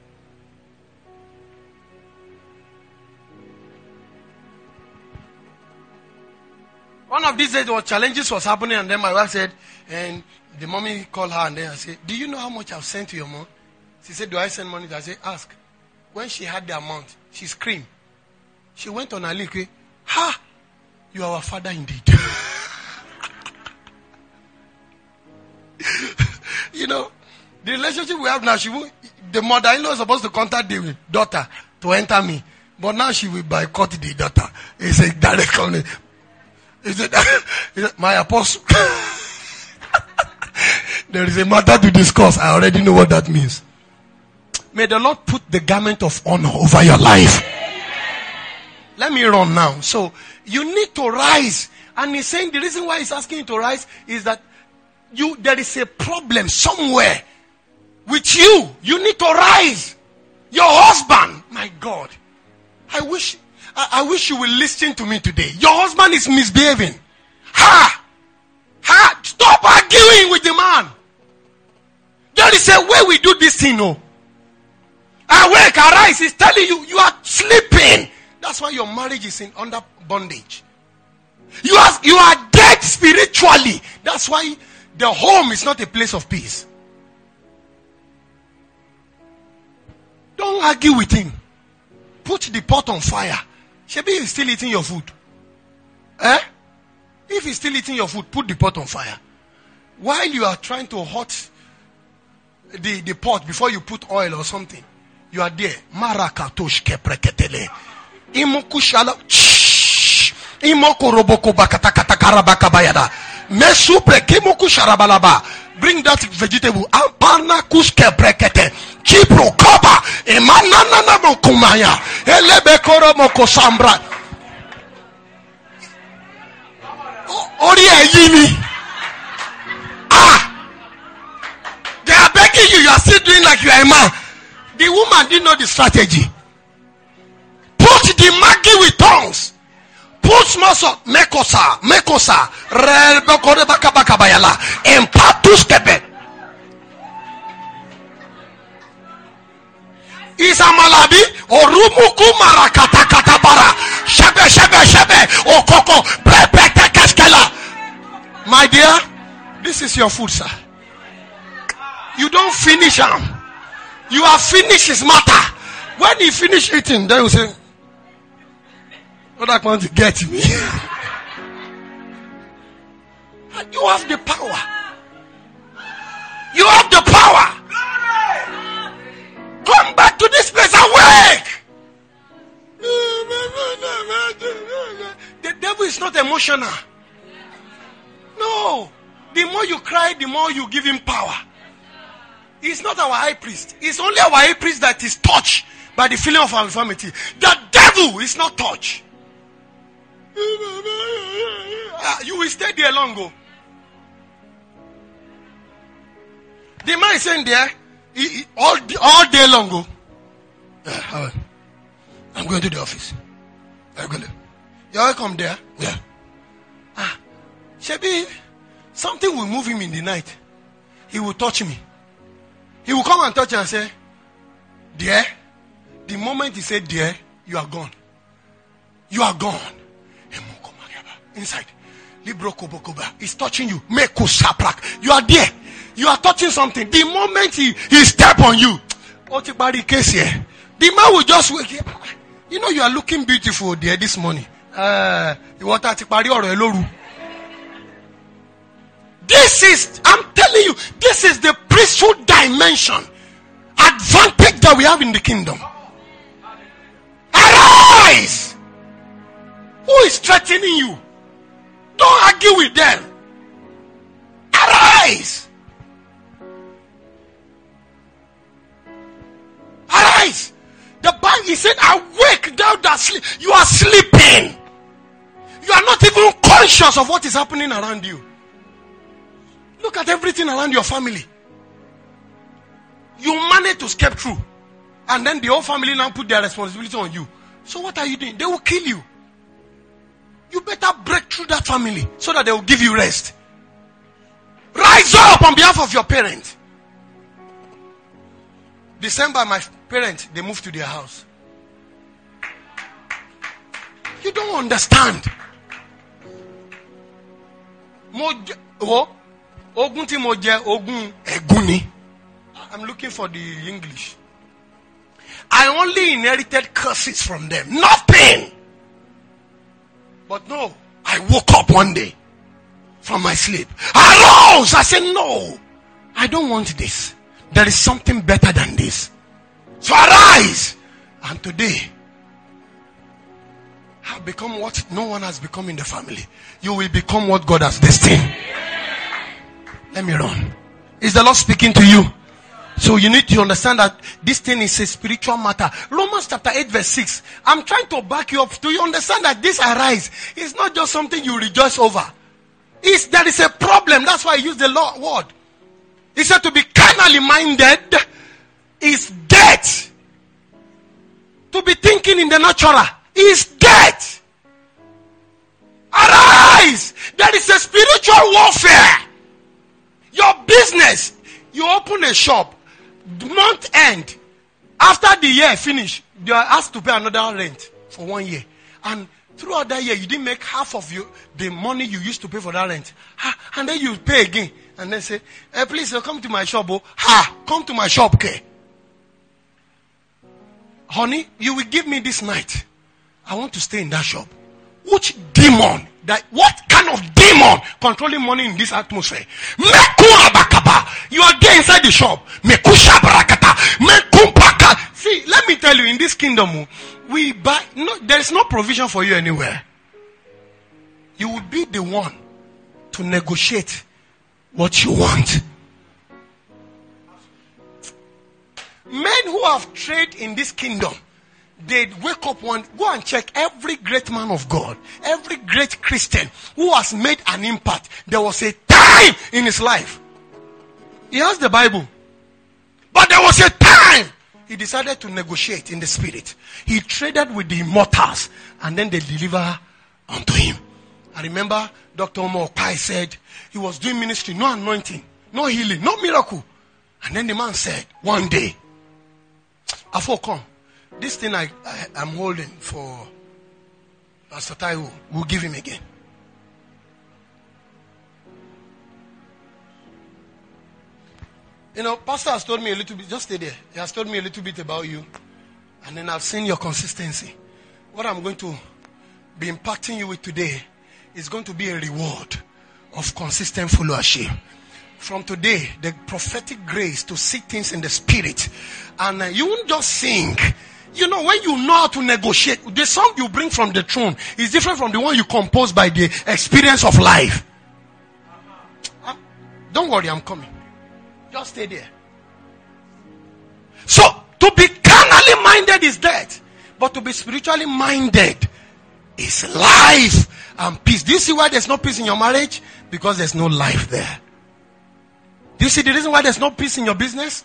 One of these days, there were challenges was happening, and then my wife said, and the mommy called her, and then I said, do you know how much I've sent to your mom? She said, do I send money? I said, ask. When she had the amount, she screamed. She went on her liquid. Ha! You are our father indeed. You know, the relationship we have now, she will, the mother-in-law is supposed to contact the daughter to enter me. But now she will boycott the daughter. It's a direct comment. Is it, is it my apostle? There is a matter to discuss. I already know what that means. May the Lord put the garment of honor over your life. Let me run now. So you need to rise. And he's saying the reason why he's asking you to rise is that you there is a problem somewhere with you. You need to rise. Your husband, my God. I wish I wish you will listen to me today. Your husband is misbehaving. Ha! Ha! Stop arguing with the man. There is a way we do this thing, no. Awake, arise. He's telling you, you are sleeping. That's why your marriage is in under bondage. You are, you are dead spiritually. That's why the home is not a place of peace. Don't argue with him. Put the pot on fire. Shebi is still eating your food. Eh? If he's still eating your food, put the pot on fire. While you are trying to hot the, the pot before you put oil or something, you are there. Marakatosh kepreketele. Imoku shala. Imoko roboko bakatakata karabaka bayada. Mesupre kimoku sharabalaba. Bring that vegetable. Ampana kuske brekete. Kipro koba. Emanana mokumaya. Elebekoro mokosambra. Ori eyini. Ah. They are begging you. You are still doing like you are a man. The woman didn't know the strategy. Put the Maggi with tongues. Put small salt. Mekosa. Mekosa. Relbekore bakabakabayala. Empatus kebe. Is a malabi orumuku marakata katabara shebe shebe shebe okoko prepete keskela. My dear, this is your food, sir. You don't finish him. You have finished his matter. When he finish eating, then you say, "What I want to get me." You have the power. You have the power. Come back to this place. Awake. The devil is not emotional. No. The more you cry, the more you give him power. He's not our high priest. It's only our high priest that is touched by the feeling of our infirmity. The devil is not touched. You will stay there long ago. The man is saying there he, he, all, all day long ago. Yeah, I'm going to the office. I'm going to. You're welcome there. Yeah. Ah, Shebi, something will move him in the night. He will touch me. He will come and touch and say, "Dear." The moment he said, "Dear," you are gone. You are gone. Inside. Libro kobokoba. He's touching you. Meku saprak. You are there. You are touching something. The moment he, he step on you, the man will just wake you. You know you are looking beautiful there this morning. Uh, this is, I'm telling you, this is the priesthood dimension, advantage that we have in the kingdom. Arise! Who is threatening you? Don't argue with them. Arise! Arise! The Bible, he said, "Awake, thou that sleep." You are sleeping. You are not even conscious of what is happening around you. Look at everything around your family. You manage to escape through. And then the whole family now put their responsibility on you. So what are you doing? They will kill you. You better break through that family so that they will give you rest. Rise up on behalf of your parents. December, my parents, they moved to their house. You don't understand. I'm looking for the English. I only inherited curses from them. Nothing. But no, I woke up one day from my sleep. I rose. I said, "No, I don't want this. There is something better than this." So arise. And today, have become what no one has become in the family. You will become what God has destined. Let me run. Is the Lord speaking to you? So you need to understand that this thing is a spiritual matter. Romans chapter eight verse six. I'm trying to back you up. Do you understand that this arise is not just something you rejoice over? It's, there is a problem. That's why I use the Lord word. He said to be carnally minded is death. To be thinking in the natural is death. Arise. There is a spiritual warfare. Your business. You open a shop. Month end. After the year finish, you are asked to pay another rent for one year. And throughout that year, you didn't make half of you, the money you used to pay for that rent. And then you pay again. And then say, "Hey, please come to my shop." Oh, ha, come to my shop, okay? Honey, you will give me this night. I want to stay in that shop. Which demon? That what kind of demon controlling money in this atmosphere? You are there inside the shop. See, let me tell you, in this kingdom, we buy. No, there is no provision for you anywhere. You will be the one to negotiate what you want. Men who have traded in this kingdom, they wake up one, go and check every great man of God, every great Christian who has made an impact. There was a time in his life. He has the Bible. But there was a time he decided to negotiate in the spirit. He traded with the immortals and then they deliver unto him. I remember Doctor Omar Okai said he was doing ministry, no anointing, no healing, no miracle. And then the man said, one day, Afo, come. This thing I, I I'm holding for Pastor Taiwo, we'll give him again. You know, Pastor has told me a little bit, just stay there. He has told me a little bit about you. And then I've seen your consistency. What I'm going to be impacting you with today is going to be a reward of consistent followership. From today, the prophetic grace to see things in the spirit. And uh, you won't just sing. You know, when you know how to negotiate, the song you bring from the throne is different from the one you compose by the experience of life. Uh, don't worry, I'm coming. Just stay there. So, to be carnally minded is death. But to be spiritually minded is life and peace. Do you see why there's no peace in your marriage? Because there's no life there. Do you see the reason why there's no peace in your business?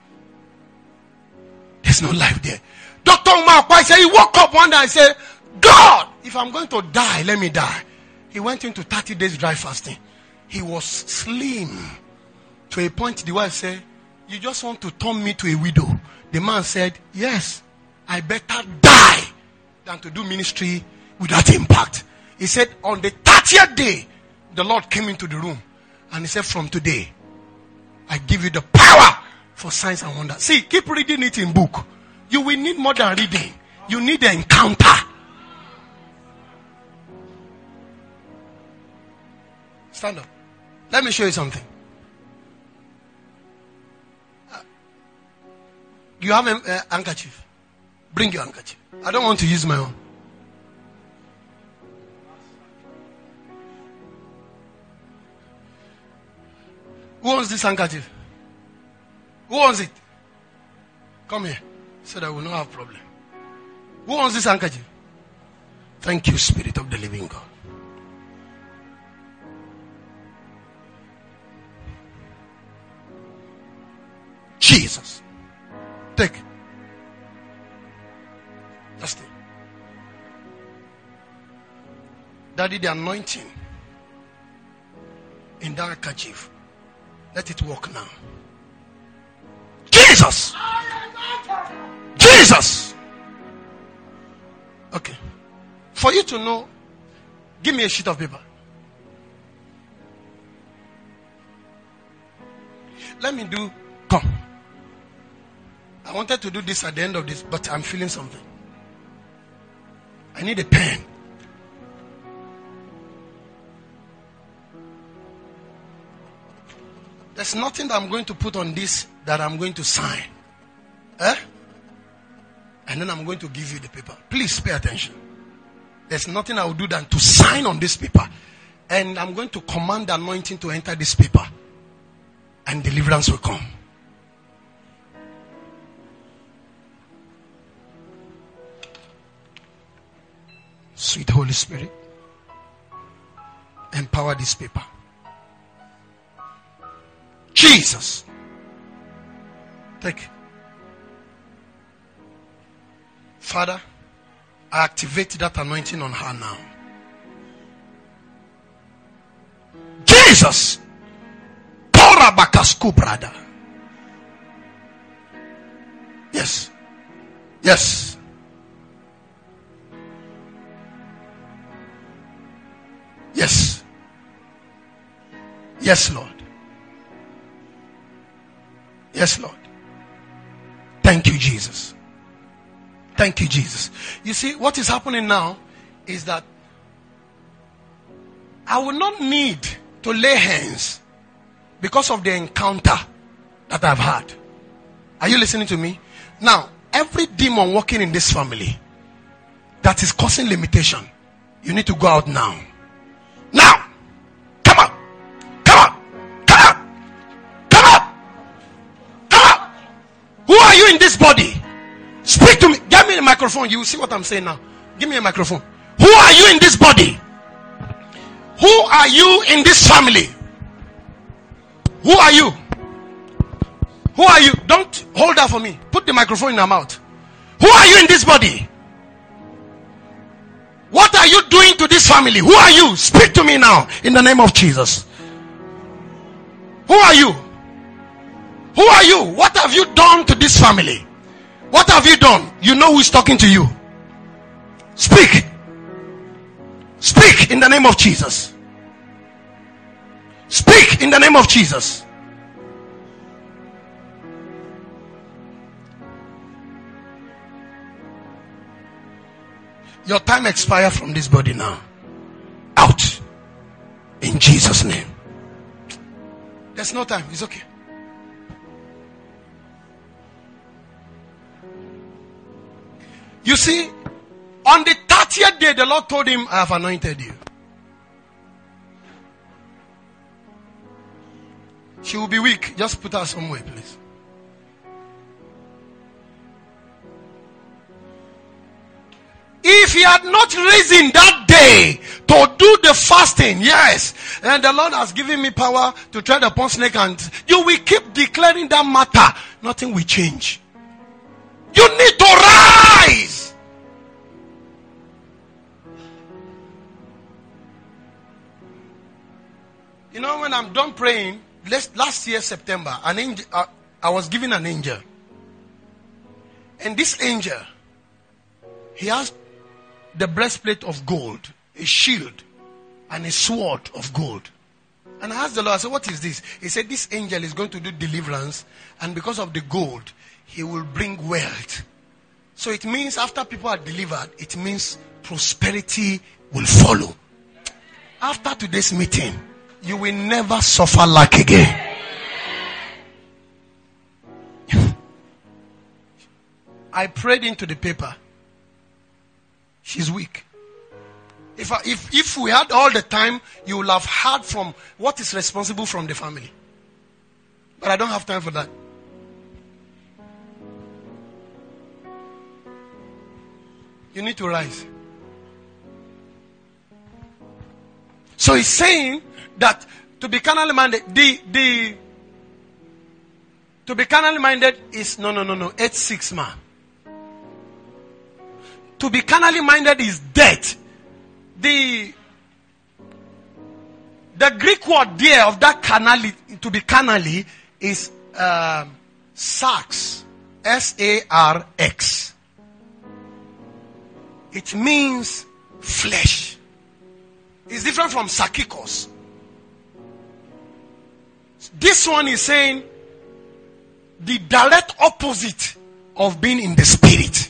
There's no life there. Doctor Umakwa said he woke up one day and said, God, if I'm going to die, let me die. He went into thirty days dry fasting. He was slim. To a point, the wife said, you just want to turn me to a widow. The man said, yes, I better die than to do ministry without impact. He said, on the thirtieth day, the Lord came into the room. And he said, from today, I give you the power for signs and wonders. See, keep reading it in book. You will need more than reading. You need an encounter. Stand up. Let me show you something. You have an uh, handkerchief. Bring your handkerchief. I don't want to use my own. Who owns this handkerchief? Who owns it? Come here, so that we will not have problem. Who owns this handkerchief? Thank you, Spirit of the living God. Jesus. Take. Just take. Daddy, the anointing in that handkerchief, let it work now. Jesus! Jesus! Okay. For you to know, give me a sheet of paper. Let me do, come. I wanted to do this at the end of this, but I'm feeling something. I need a pen. There's nothing that I'm going to put on this that I'm going to sign. Eh? And then I'm going to give you the paper. Please pay attention. There's nothing I will do than to sign on this paper. And I'm going to command the anointing to enter this paper. And deliverance will come. Sweet Holy Spirit, empower this paper. Jesus. Take. Father, I activate that anointing on her now. Jesus. Porabakasku, brother. Yes. Yes. Yes. Yes, Lord. Yes, Lord. Thank you, Jesus. Thank you, Jesus. You see, what is happening now is that I will not need to lay hands because of the encounter that I've had. Are you listening to me? Now, every demon working in this family that is causing limitation, you need to go out now. Now! Come on! Come on! Come on! Come on! Come on! Who are you in this body? Speak to me. Give me a microphone. You will see what I'm saying now. Give me a microphone. Who are you in this body? Who are you in this family? Who are you? Who are you? Don't hold that for me. Put the microphone in your mouth. Who are you in this body? What are you doing to this family? Who are you? Speak to me now in the name of Jesus. Who are you? Who are you? What have you done to this family? What have you done? You know who's talking to you. Speak. Speak in the name of Jesus. Speak in the name of Jesus. Your time expires from this body now. Out. In Jesus' name. There's no time. It's okay. You see, on the thirtieth day, the Lord told him, I have anointed you. She will be weak. Just put her somewhere, please. If he had not risen that day to do the fasting, yes, and the Lord has given me power to tread upon snake, and you will keep declaring that matter, nothing will change. You need to rise. You know, when I'm done praying, last year September, an angel, uh, I was given an angel, and this angel, he has the breastplate of gold, a shield, and a sword of gold. And I asked the Lord, I said, what is this? He said, this angel is going to do deliverance, and because of the gold, he will bring wealth. So it means after people are delivered, it means prosperity will follow. After today's meeting, you will never suffer lack again. I prayed into the paper. She's weak. If, I, if if we had all the time, you will have heard from what is responsible from the family. But I don't have time for that. You need to rise. So he's saying that to be carnally minded, the the to be carnally minded is no no no no eight six ma. To be carnally minded is death. The the Greek word there of that carnally, to be carnally, is um, sarx, S A R X. It means flesh. It's different from sarkikos. This one is saying the direct opposite of being in the spirit.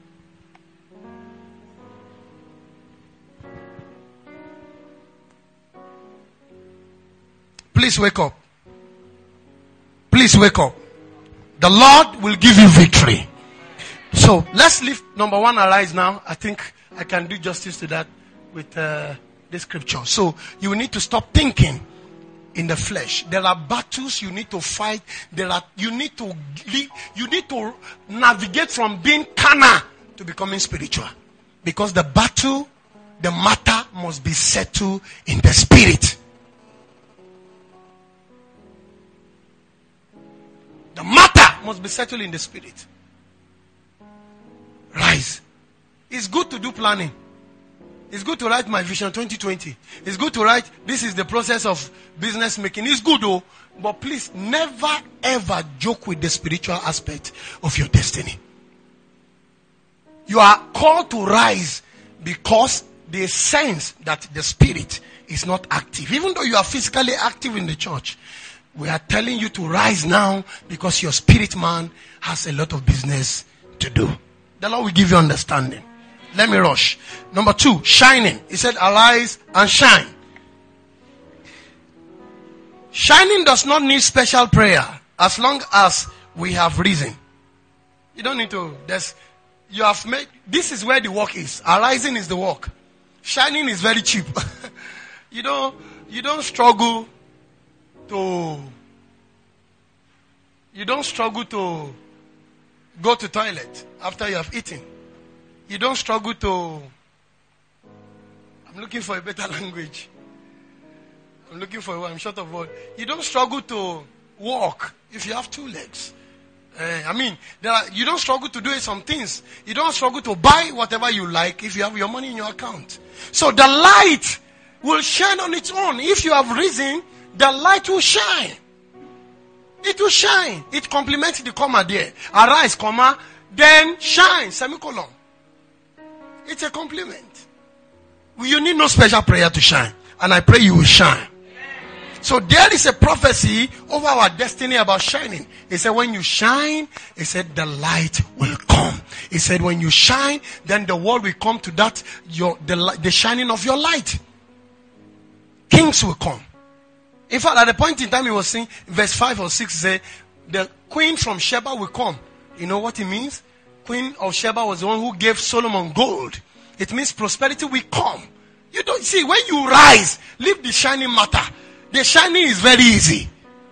Please wake up. Please wake up. The Lord will give you victory. So let's leave number one, arise now. I think I can do justice to that with uh, this scripture. So you need to stop thinking in the flesh. There are battles you need to fight. There are you need to you need to navigate from being carnal to becoming spiritual, because the battle, the matter must be settled in the spirit. The matter must be settled in the spirit. Rise. It's good to do planning. It's good to write my vision twenty twenty. It's good to write, this is the process of business making. It's good though. But please never ever joke with the spiritual aspect of your destiny. You are called to rise because they sense that the spirit is not active. Even though you are physically active in the church, we are telling you to rise now because your spirit man has a lot of business to do. The Lord will give you understanding. Let me rush. Number two, shining. He said, arise and shine. Shining does not need special prayer as long as we have risen. You don't need to. There's, you have made. This is where the work is. Arising is the work. Shining is very cheap. you don't. You don't struggle to. You don't struggle to go to toilet after you have eaten. You don't struggle to. I'm looking for a better language. I'm looking for a word. I'm short of word. You don't struggle to walk if you have two legs. Uh, I mean, there are, you don't struggle to do some things. You don't struggle to buy whatever you like if you have your money in your account. So the light will shine on its own. If you have risen, the light will shine. It will shine. It complements the comma there. Arise, comma. then shine, semicolon. It's a compliment. You need no special prayer to shine. And I pray you will shine. So there is a prophecy over our destiny about shining. He said when you shine, he said the light will come. He said when you shine, then the world will come to that, your the, the shining of your light. Kings will come. In fact, at the point in time he was saying, verse five or six say, the queen from Sheba will come. You know what it means? Queen of Sheba was the one who gave Solomon gold. It means prosperity will come. You don't see, when you rise, leave the shining matter. The shining is very easy.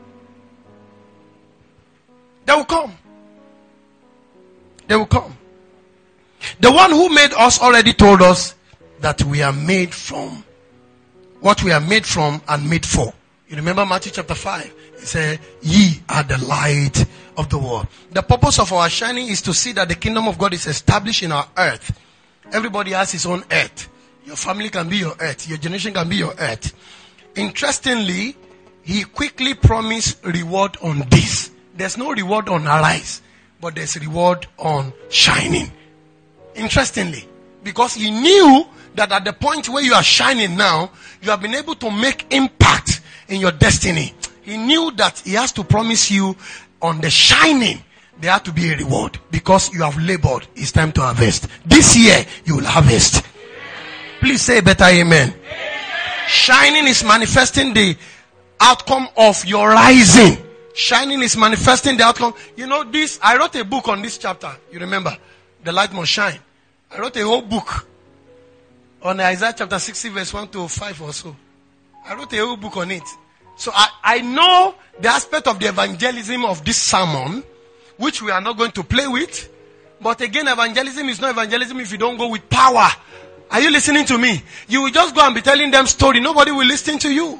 They will come. They will come. The one who made us already told us that we are made from what we are made from and made for. You remember Matthew chapter five? It said, ye are the light of the world. The purpose of our shining is to see that the kingdom of God is established in our earth. Everybody has his own earth. Your family can be your earth. Your generation can be your earth. Interestingly, he quickly promised reward on this. There's no reward on arise, but there's reward on shining. Interestingly, because he knew that at the point where you are shining now, you have been able to make impact in your destiny. He knew that he has to promise you on the shining, there has to be a reward because you have labored. It's time to harvest. This year, you will harvest. Please say better amen. Amen. Shining is manifesting the outcome of your rising. Shining is manifesting the outcome. You know this, I wrote a book on this chapter. You remember? The light must shine. I wrote a whole book on Isaiah chapter sixty verse one to five or so. I wrote a whole book on it. So I, I know the aspect of the evangelism of this sermon, which we are not going to play with. But again, evangelism is not evangelism if you don't go with power. Are you listening to me? You will just go and be telling them story. Nobody will listen to you.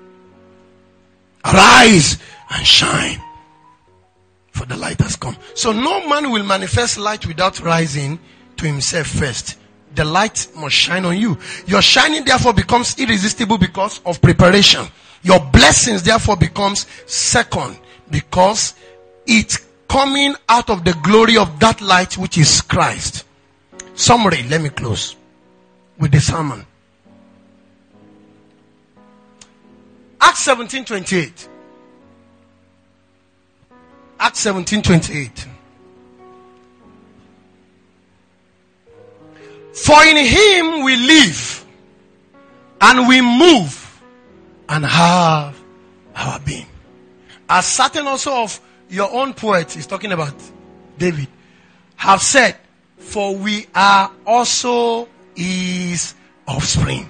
Arise and shine, for the light has come. So no man will manifest light without rising to himself first. The light must shine on you. Your shining therefore becomes irresistible because of preparation. Your blessings therefore becomes second because it's coming out of the glory of that light which is Christ. Summary, let me close with the sermon. Acts seventeen twenty-eight. Acts seventeen twenty-eight. For in him we live and we move and have our being. As certain also of your own poet is talking about David have said, for we are also his offspring.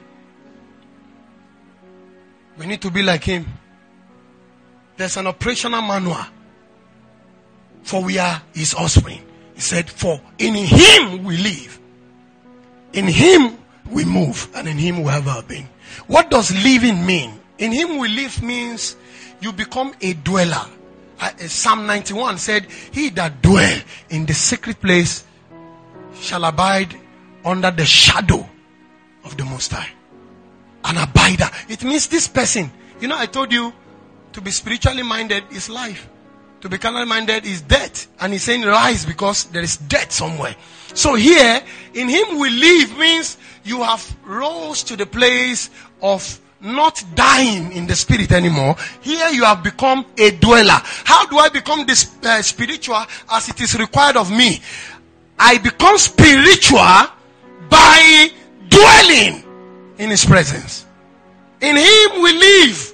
We need to be like him. There's an operational manual. For we are his offspring. He said, for in him we live. In him we move. And in him we have our being. What does living mean? In him we live means you become a dweller. Uh, Psalm ninety-one said, he that dwell in the secret place shall abide under the shadow of the Most High. An abider. It means this person. You know, I told you to be spiritually minded is life. To be carnally minded is death. And he's saying rise because there is death somewhere. So here, in him we live means you have rose to the place of not dying in the spirit anymore. Here you have become a dweller. How do I become this uh, spiritual as it is required of me? I become spiritual by dwelling in his presence. In him we live.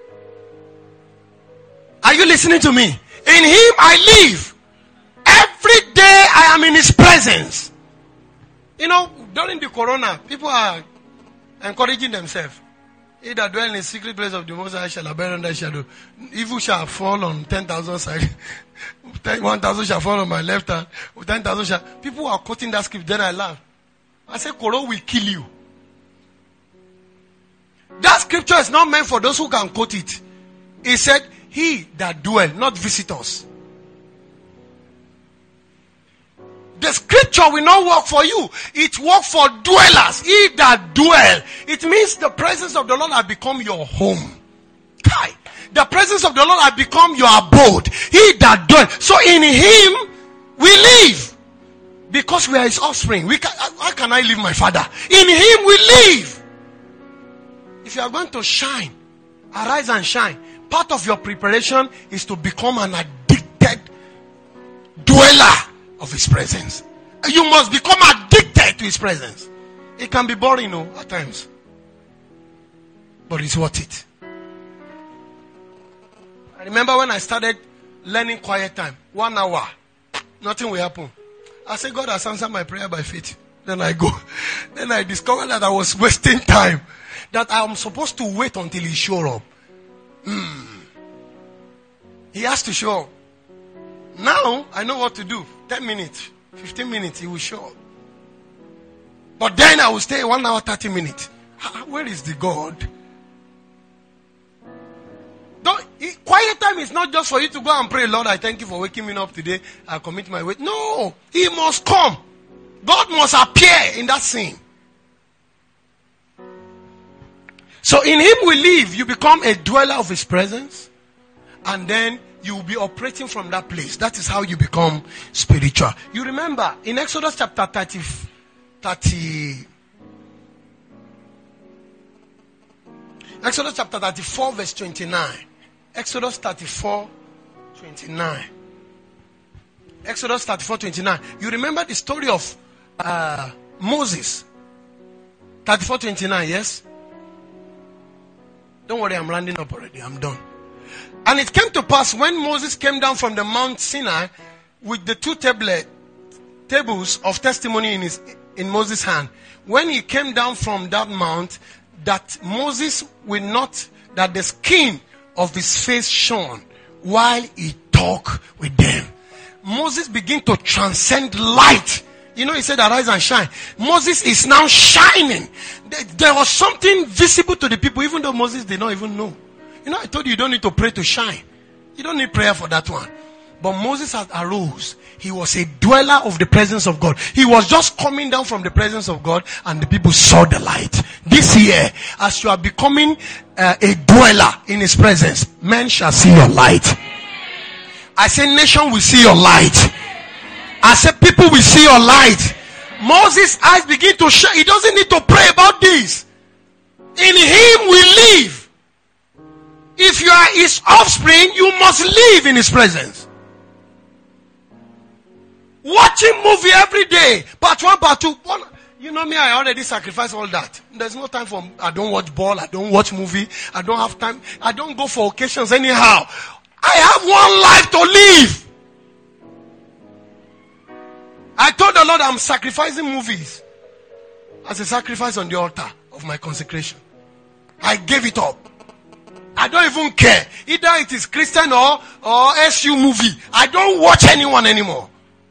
Are you listening to me? In him I live. Every day I am in his presence. You know, during the corona, people are encouraging themselves. He that dwell in the secret place of the Most High shall abide under his shadow. Evil shall fall on ten thousand sides. one thousand shall fall on my left hand. ten thousand shall... People are quoting that script. Then I laugh. I say, Koro will kill you. That scripture is not meant for those who can quote it. He said, he that dwell, not visitors. The scripture will not work for you. It works for dwellers. He that dwell. It means the presence of the Lord has become your home. The presence of the Lord has become your abode. He that dwell. So in him we live. Because we are his offspring. We can, how can I leave my father? In him we live. If you are going to shine, arise and shine. Part of your preparation is to become an addicted dweller of his presence. You must become addicted to his presence. It can be boring, no, at times. But it's worth it. I remember when I started learning quiet time. One hour. Nothing will happen. I said, God has answered my prayer by faith. Then I go. Then I discovered that I was wasting time. That I am supposed to wait until he shows up. Hmm. He has to show up. Now, I know what to do. ten minutes, fifteen minutes, he will show up. But then I will stay one hour, thirty minutes. Where is the God? Don't, quiet time is not just for you to go and pray, Lord, I thank you for waking me up today. I commit my way. No, he must come. God must appear in that scene. So in him we live. You become a dweller of his presence. And then you will be operating from that place. That is how you become spiritual. You remember in Exodus chapter thirty, thirty Exodus chapter thirty-four verse twenty-nine. Exodus thirty-four, twenty-nine. Exodus thirty-four, twenty-nine. You remember the story of uh, Moses. thirty-four, twenty-nine, yes? Don't worry, I'm landing up already. I'm done. And it came to pass when Moses came down from the Mount Sinai with the two tablet, tables of testimony in his in Moses' hand. When he came down from that mount, that Moses will not, that the skin of his face shone while he talked with them. Moses began to transcend light. You know, he said, arise and shine. Moses is now shining. There was something visible to the people, even though Moses did not even know. You know, I told you, you don't need to pray to shine. You don't need prayer for that one. But Moses had arose. He was a dweller of the presence of God. He was just coming down from the presence of God, and the people saw the light. This year, as you are becoming uh, a dweller in his presence, men shall see your light. I say nation will see your light. I said people will see your light. Moses' eyes begin to shine. He doesn't need to pray about this. In him we live. If you are his offspring, you must live in his presence. Watching movie every day. Part one, part two. One, you know me, I already sacrificed all that. There's no time for, I don't watch ball, I don't watch movie, I don't have time, I don't go for occasions anyhow. I have one life to live. I told the Lord I'm sacrificing movies as a sacrifice on the altar of my consecration. I gave it up. I don't even care. Either it is Christian or, or S U movie. I don't watch anyone anymore.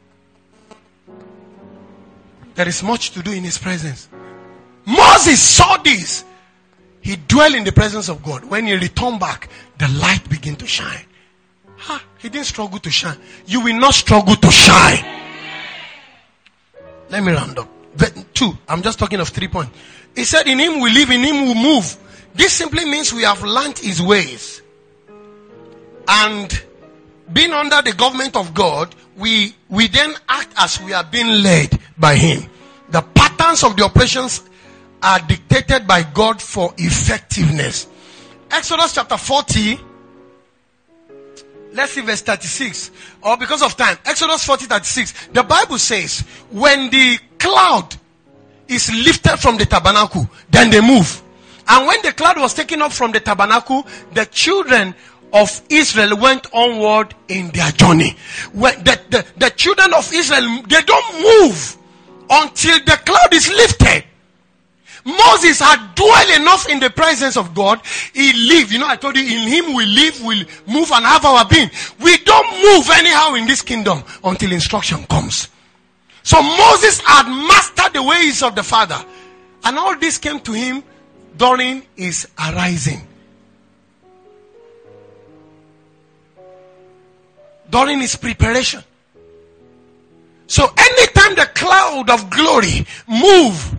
There is much to do in his presence. Moses saw this. He dwelled in the presence of God. When he returned back, the light began to shine. Huh? He didn't struggle to shine. You will not struggle to shine. Let me round up. Two. I'm just talking of three points. He said, in him we live, in him we move. This simply means we have learnt his ways. And being under the government of God, we, we then act as we are being led by him. The patterns of the operations are dictated by God for effectiveness. Exodus chapter forty. Let's see verse thirty-six. Or because of time. Exodus forty, thirty-six. The Bible says, when the cloud is lifted from the tabernacle, then they move. And when the cloud was taken up from the tabernacle, the children of Israel went onward in their journey. When the, the, the children of Israel, they don't move until the cloud is lifted. Moses had dwelled enough in the presence of God. He lived. You know, I told you, in him we live, we move and have our being. We don't move anyhow in this kingdom until instruction comes. So Moses had mastered the ways of the Father. And all this came to him during his arising. During his preparation. So anytime the cloud of glory move,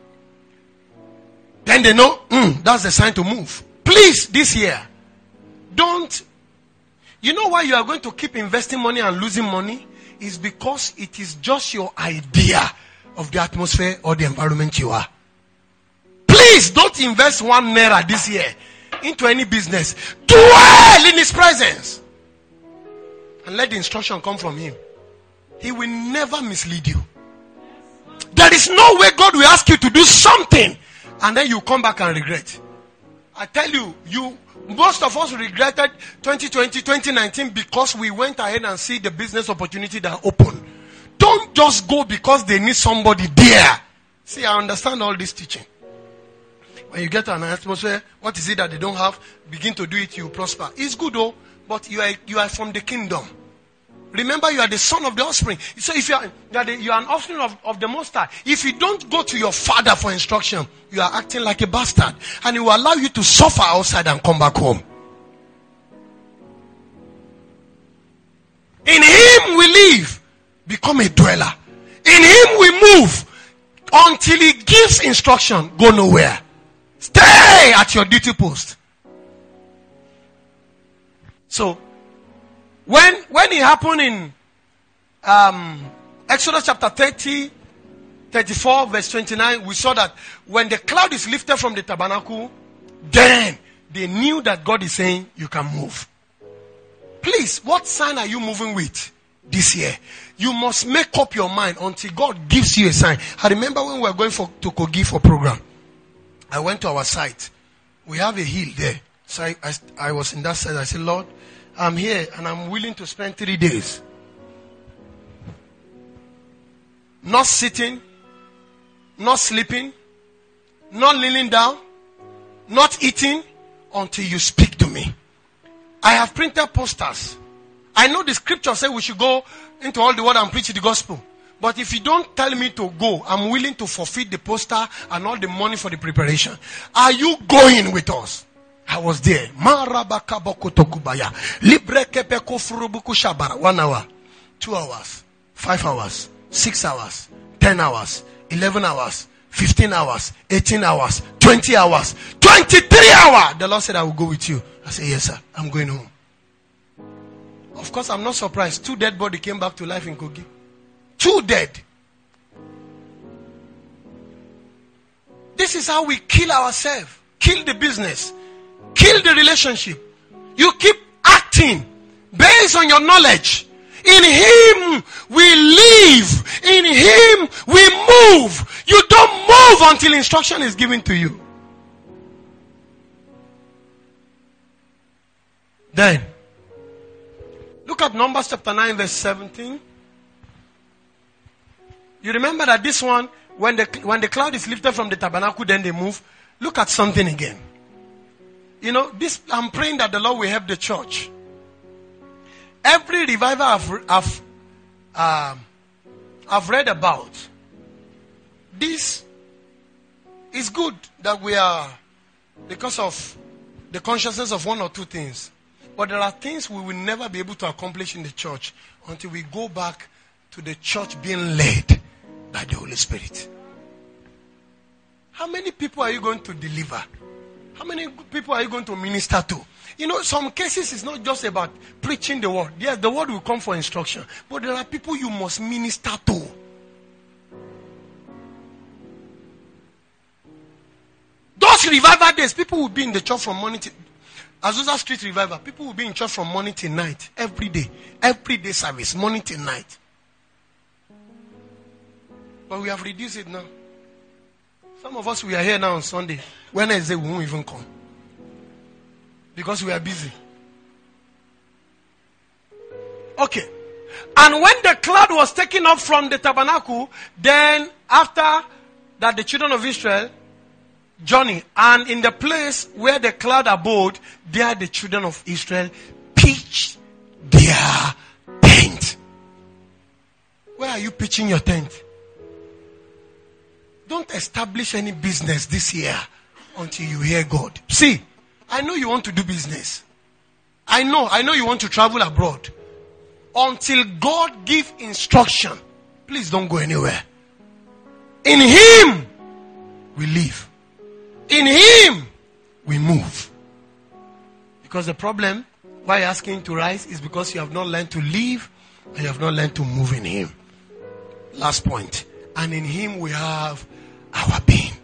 then they know, mm, that's the sign to move. Please, this year, don't. You know why you are going to keep investing money and losing money? is because it is just your idea of the atmosphere or the environment you are. Please don't invest one naira this year into any business. Dwell in his presence and let the instruction come from him. He will never mislead you. There is no way God will ask you to do something and then you come back and regret. I tell you, you most of us regretted twenty twenty, twenty nineteen because we went ahead and see the business opportunity that opened. Don't just go because they need somebody there. See, I understand all this teaching. When you get an atmosphere, what is it that they don't have? Begin to do it, you prosper. It's good though, but you are you are from the kingdom. Remember, you are the son of the offspring. So if you are, you are, the, you are an offspring of, of the Most High, if you don't go to your father for instruction, you are acting like a bastard. And he will allow you to suffer outside and come back home. In him we live, become a dweller. In him we move. Until he gives instruction, go nowhere. Stay at your duty post. So, when when it happened in um, Exodus chapter thirty, thirty-four, verse twenty-nine, we saw that when the cloud is lifted from the tabernacle, then they knew that God is saying, you can move. Please, what sign are you moving with this year? You must make up your mind until God gives you a sign. I remember when we were going for, to Kogi for program, I went to our site. We have a hill there. So I, I, I was in that side. I said, Lord, I'm here and I'm willing to spend three days. Not sitting, not sleeping, not kneeling down, not eating until you speak to me. I have printed posters. I know the scripture says we should go into all the world and preach the gospel. But if you don't tell me to go, I'm willing to forfeit the poster and all the money for the preparation. Are you going with us? I was there. One hour, two hours, five hours, six hours, ten hours, eleven hours, fifteen hours, eighteen hours, twenty hours, twenty-three hours. The Lord said, I will go with you. I said, yes, sir. I'm going home. Of course, I'm not surprised. Two dead bodies came back to life in Kogi. Two dead. This is how we kill ourselves. Kill the business. Kill the relationship. You keep acting based on your knowledge. In him we live. In him we move. You don't move until instruction is given to you. Then, look at Numbers chapter nine verse seventeen. You remember that this one, when the, when the cloud is lifted from the tabernacle, then they move. Look at something again. You know, this, I'm praying that the Lord will help the church. Every revival I've, I've, uh, I've read about, this is good that we are, because of the consciousness of one or two things. But there are things we will never be able to accomplish in the church until we go back to the church being led by the Holy Spirit. How many people are you going to deliver? How many people are you going to minister to? You know, some cases it's not just about preaching the word. Yes, the word will come for instruction. But there are people you must minister to. Those revival days, people will be in the church from morning to Azusa Street Revival. People will be in church from morning till night. Every day. Every day service. Morning till night. But we have reduced it now. Some of us, we are here now on Sunday. Wednesday, we won't even come. Because we are busy. Okay. And when the cloud was taken up from the tabernacle, then after that the children of Israel journey, and in the place where the cloud abode, there the children of Israel pitched their tent. Where are you pitching your tent? Don't establish any business this year until you hear God. See, I know you want to do business. I know, I know you want to travel abroad. Until God give instruction, please don't go anywhere. In him we live. In him we move. Because the problem why you're asking to rise is because you have not learned to live and you have not learned to move in him. Last point. And in him we have our being.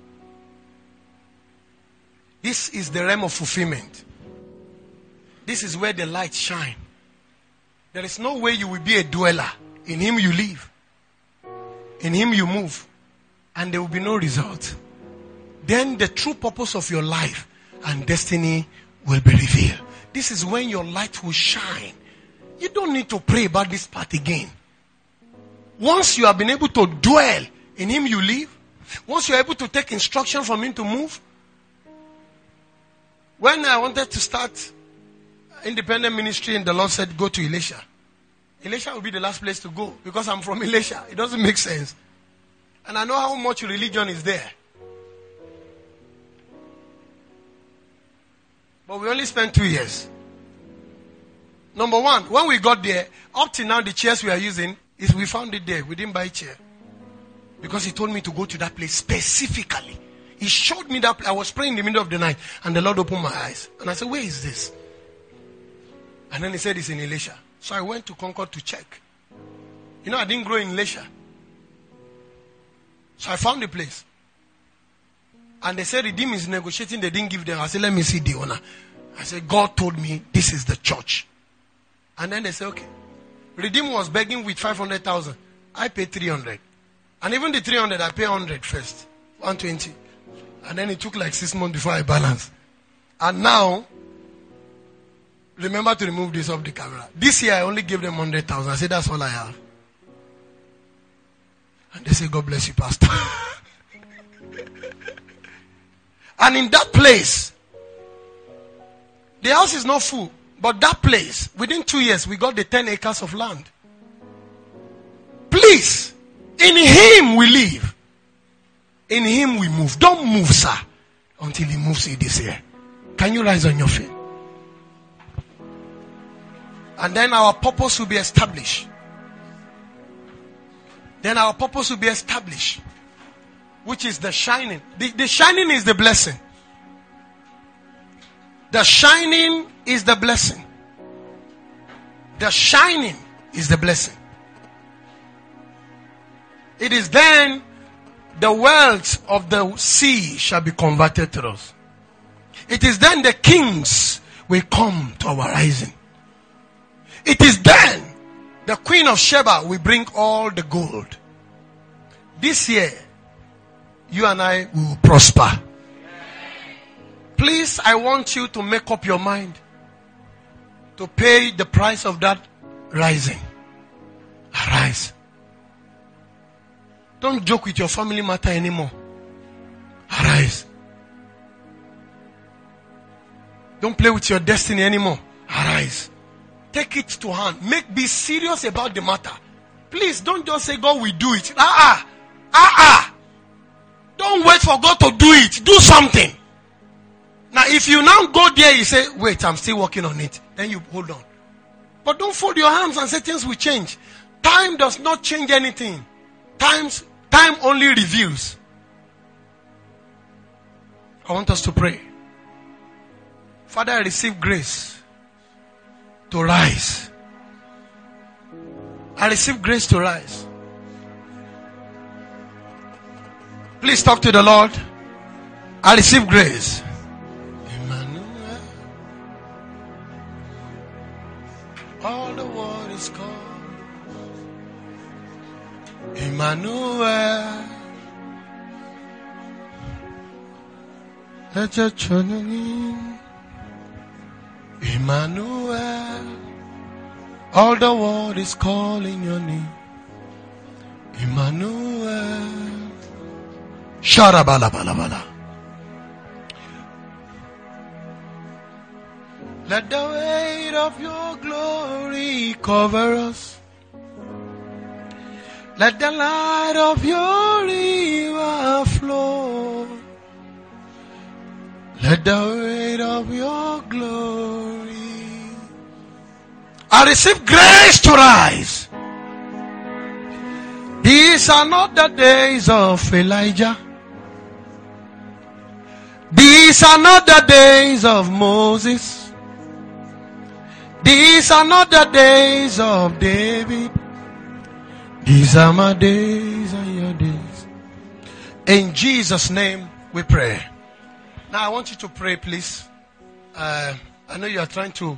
This is the realm of fulfillment. This is where the light shine. There is no way you will be a dweller. In him you live. In him you move. And there will be no result. Then the true purpose of your life and destiny will be revealed. This is when your light will shine. You don't need to pray about this part again. Once you have been able to dwell, in him you live. Once you are able to take instruction from him to move. When I wanted to start independent ministry and the Lord said go to Elisha. Elisha will be the last place to go because I'm from Elisha. It doesn't make sense. And I know how much religion is there. But we only spent two years. Number one, when we got there, up till now the chairs we are using, is we found it there. We didn't buy a chair. Because he told me to go to that place specifically. He showed me that place. I was praying in the middle of the night and the Lord opened my eyes. And I said, where is this? And then he said it's in Elisha. So I went to Concord to check. You know, I didn't grow in Elisha. So I found the place. And they said Redeem is negotiating. They didn't give them. I said, let me see the owner. I said, God told me this is the church. And then they said, okay. Redeem was begging with five hundred thousand. I paid three hundred. And even the three hundred, I paid one hundred first. one twenty. And then it took like six months before I balanced. And now, remember to remove this off the camera. This year I only gave them one hundred thousand. I said, that's all I have. And they say, God bless you, Pastor. And in that place, the house is not full. But that place, within two years, we got the ten acres of land. Please, in him we live. In him we move. Don't move, sir, until he moves you this year. Can you rise on your feet? And then our purpose will be established. Then our purpose will be established. Which is the shining. The, the shining is the blessing. The shining is the blessing. The shining is the blessing. It is then the wealth of the sea shall be converted to us. It is then the kings will come to our rising. It is then the Queen of Sheba will bring all the gold. This year, you and I will prosper. Please, I want you to make up your mind to pay the price of that rising. Arise. Don't joke with your family matter anymore. Arise. Don't play with your destiny anymore. Arise. Take it to hand. Make be serious about the matter. Please don't just say God will do it. Ah ah. Ah ah. Don't wait for God to do it. Do something. Now if you now go there, you say, wait, I'm still working on it. Then you hold on. But don't fold your hands and say things will change. Time does not change anything. Times, time only reveals. I want us to pray. Father, I receive grace to rise. I receive grace to rise. Please talk to the Lord. I receive grace. Emmanuel. All the world is called Emmanuel. Let your children Emmanuel. All the world is calling your name. Emmanuel. Sharabalabala. Let the weight of your glory cover us. Let the light of your river flow. Let the weight of your glory. I receive grace to rise. These are not the days of Elijah. These are not the days of Moses. These are not the days of David. These are my days and your days. In Jesus' name we pray. Now I want you to pray, please. Uh, I know you are trying to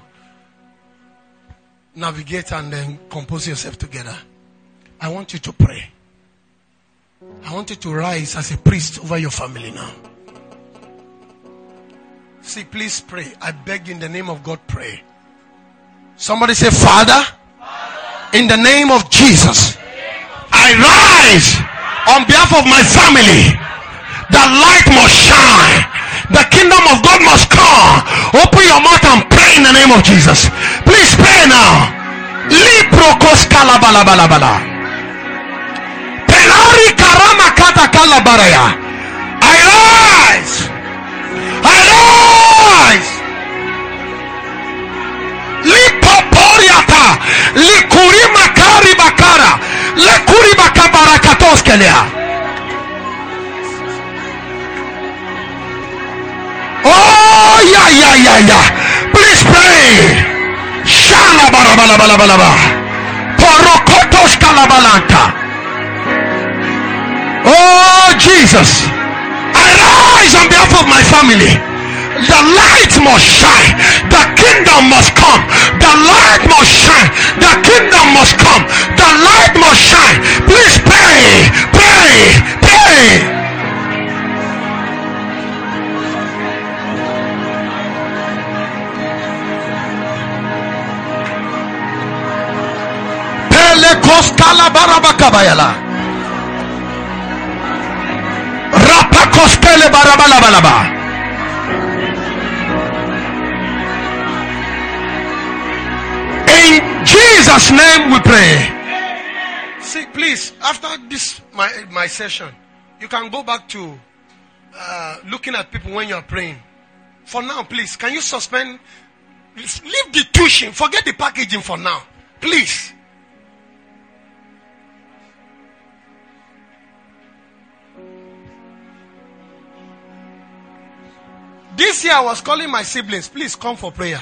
navigate and then compose yourself together. I want you to pray. I want you to rise as a priest over your family now. See, please pray. I beg you in the name of God, pray. Somebody say, Father, in the name of Jesus, I rise on behalf of my family. The light must shine. The kingdom of God must come. Open your mouth and pray in the name of Jesus. Please pray now. Liprokos kalabalabalabala. Pelari karama kata kalabaraya. I rise. I rise. Lipoporiata. Likurima kari bakara. Lekuri bakabarakatos kelea. Oh, yeah, yeah, yeah, yeah. Please pray. Shala barabala balaba. Porokotos kalabalanta. Oh, Jesus. I rise on behalf of my family. The light must shine. The kingdom must come. The light must shine. The kingdom must come. The light must shine. Please pray. Pray. Pray. Koskala barabakabayala. Rapa koskele barabalabalaba. In Jesus' name we pray. See, please, after this my my session, you can go back to uh, looking at people when you are praying. For now, please, can you suspend? Leave the tuition. Forget the packaging for now, please. This year I was calling my siblings, please come for prayer.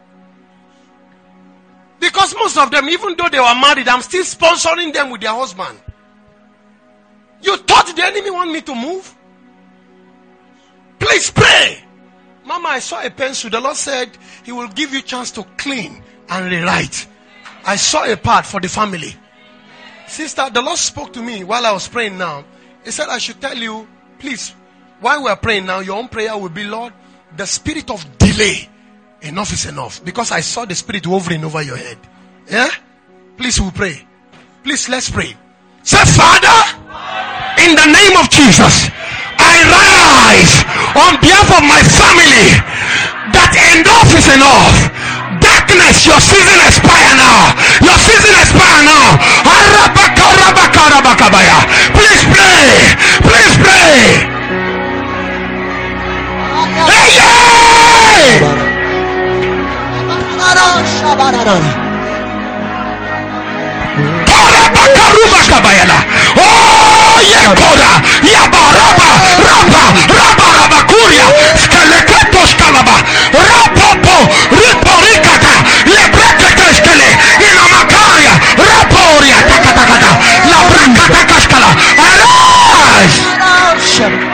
Because most of them, even though they were married, I'm still sponsoring them with their husband. You thought the enemy want me to move? Please pray. Mama, I saw a pencil. The Lord said he will give you chance to clean and rewrite. I saw a part for the family. Sister, the Lord spoke to me while I was praying now. He said I should tell you, please, while we are praying now, your own prayer will be, Lord, the spirit of delay, enough is enough. Because I saw the spirit hovering over your head. Yeah? Please, we'll pray. Please, let's pray. Say, Father, in the name of Jesus, I rise on behalf of my family that enough is enough. Darkness, your season expire now. Your season expire now. Please pray. Please pray. Hey, yeah! Oh, yeah, Koda, Yabaraba, Raba, Raba, Rabakuria, Skeleketos Kalaba, Rapopo, Riporicata, Lebrekateskele, Inamakaria, Raporia, Takatakata, Labrakatakaskala, arise!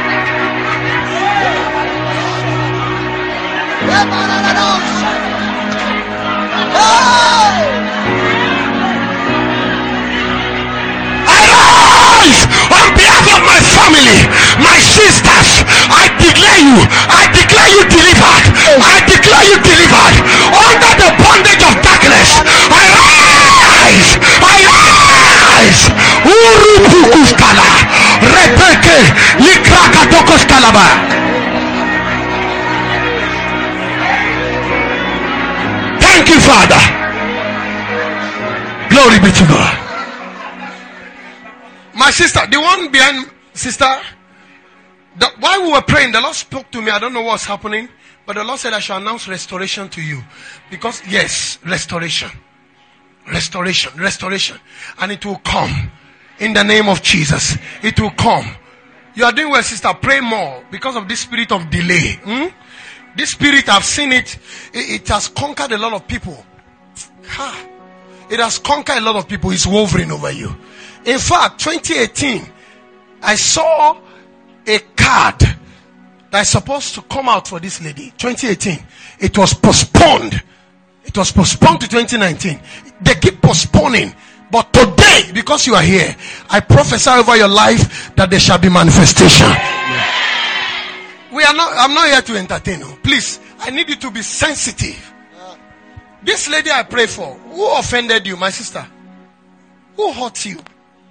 On behalf of my family, my sisters, I declare you, I declare you delivered. I declare you delivered under the bondage of darkness. I rise, I rise. Urupukuskala, Rebeke, Likrakatokoskalaba. Thank you, Father. Glory be to God. My sister, the one behind, sister, the, while we were praying, the Lord spoke to me. I don't know what's happening, but the Lord said I shall announce restoration to you. Because, yes, restoration. Restoration, restoration. And it will come. In the name of Jesus. It will come. You are doing well, sister. Pray more because of this spirit of delay. Hmm? This spirit, I've seen it. It, it has conquered a lot of people. Ha. It has conquered a lot of people. It's hovering over you. In fact, twenty eighteen, I saw a card that's supposed to come out for this lady. twenty eighteen. It was postponed. It was postponed to twenty nineteen. They keep postponing. But today, because you are here, I prophesy over your life that there shall be manifestation. Yeah. We are not, I'm not here to entertain you. Please, I need you to be sensitive. This lady I pray for, who offended you, my sister? Who hurt you?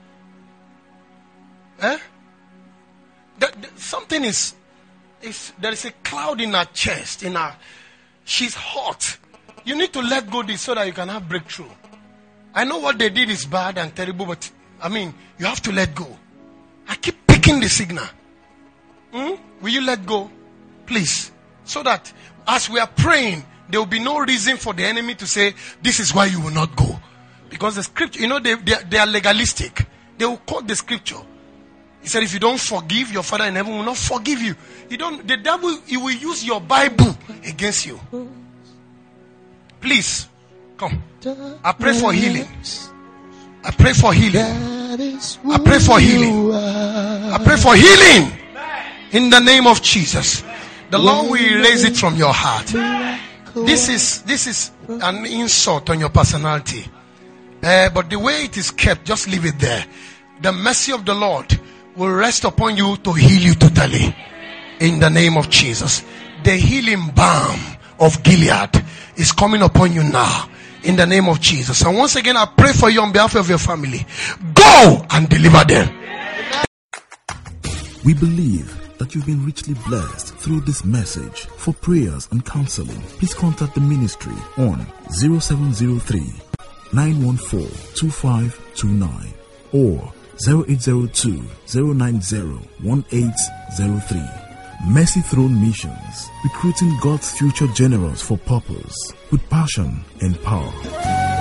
Eh? The, the, something is, is, there is a cloud in her chest, in her, she's hot. You need to let go this so that you can have breakthrough. I know what they did is bad and terrible, but I mean, you have to let go. I keep picking the signal. Hmm? Will you let go? Please. So that as we are praying, there will be no reason for the enemy to say, this is why you will not go. Because the scripture, you know, they, they, they are legalistic. They will quote the scripture. He said, if you don't forgive, your Father in heaven will not forgive you. You don't, the devil, he will use your Bible against you. Please, come. I pray for healing. I pray for healing. I pray for healing. I pray for healing. In the name of Jesus. The Lord will erase it from your heart. This is, this is an insult on your personality. Uh, but the way it is kept, just leave it there. The mercy of the Lord will rest upon you to heal you totally. In the name of Jesus. The healing balm of Gilead is coming upon you now. In the name of Jesus. And once again, I pray for you on behalf of your family. Go and deliver them. We believe that you've been richly blessed through this message. For prayers and counseling, please contact the ministry on zero seven zero three, nine one four, two five two nine or zero eight zero two, zero nine zero, one eight zero three. Mercy Throne Missions, recruiting God's future generals for purpose with passion and power.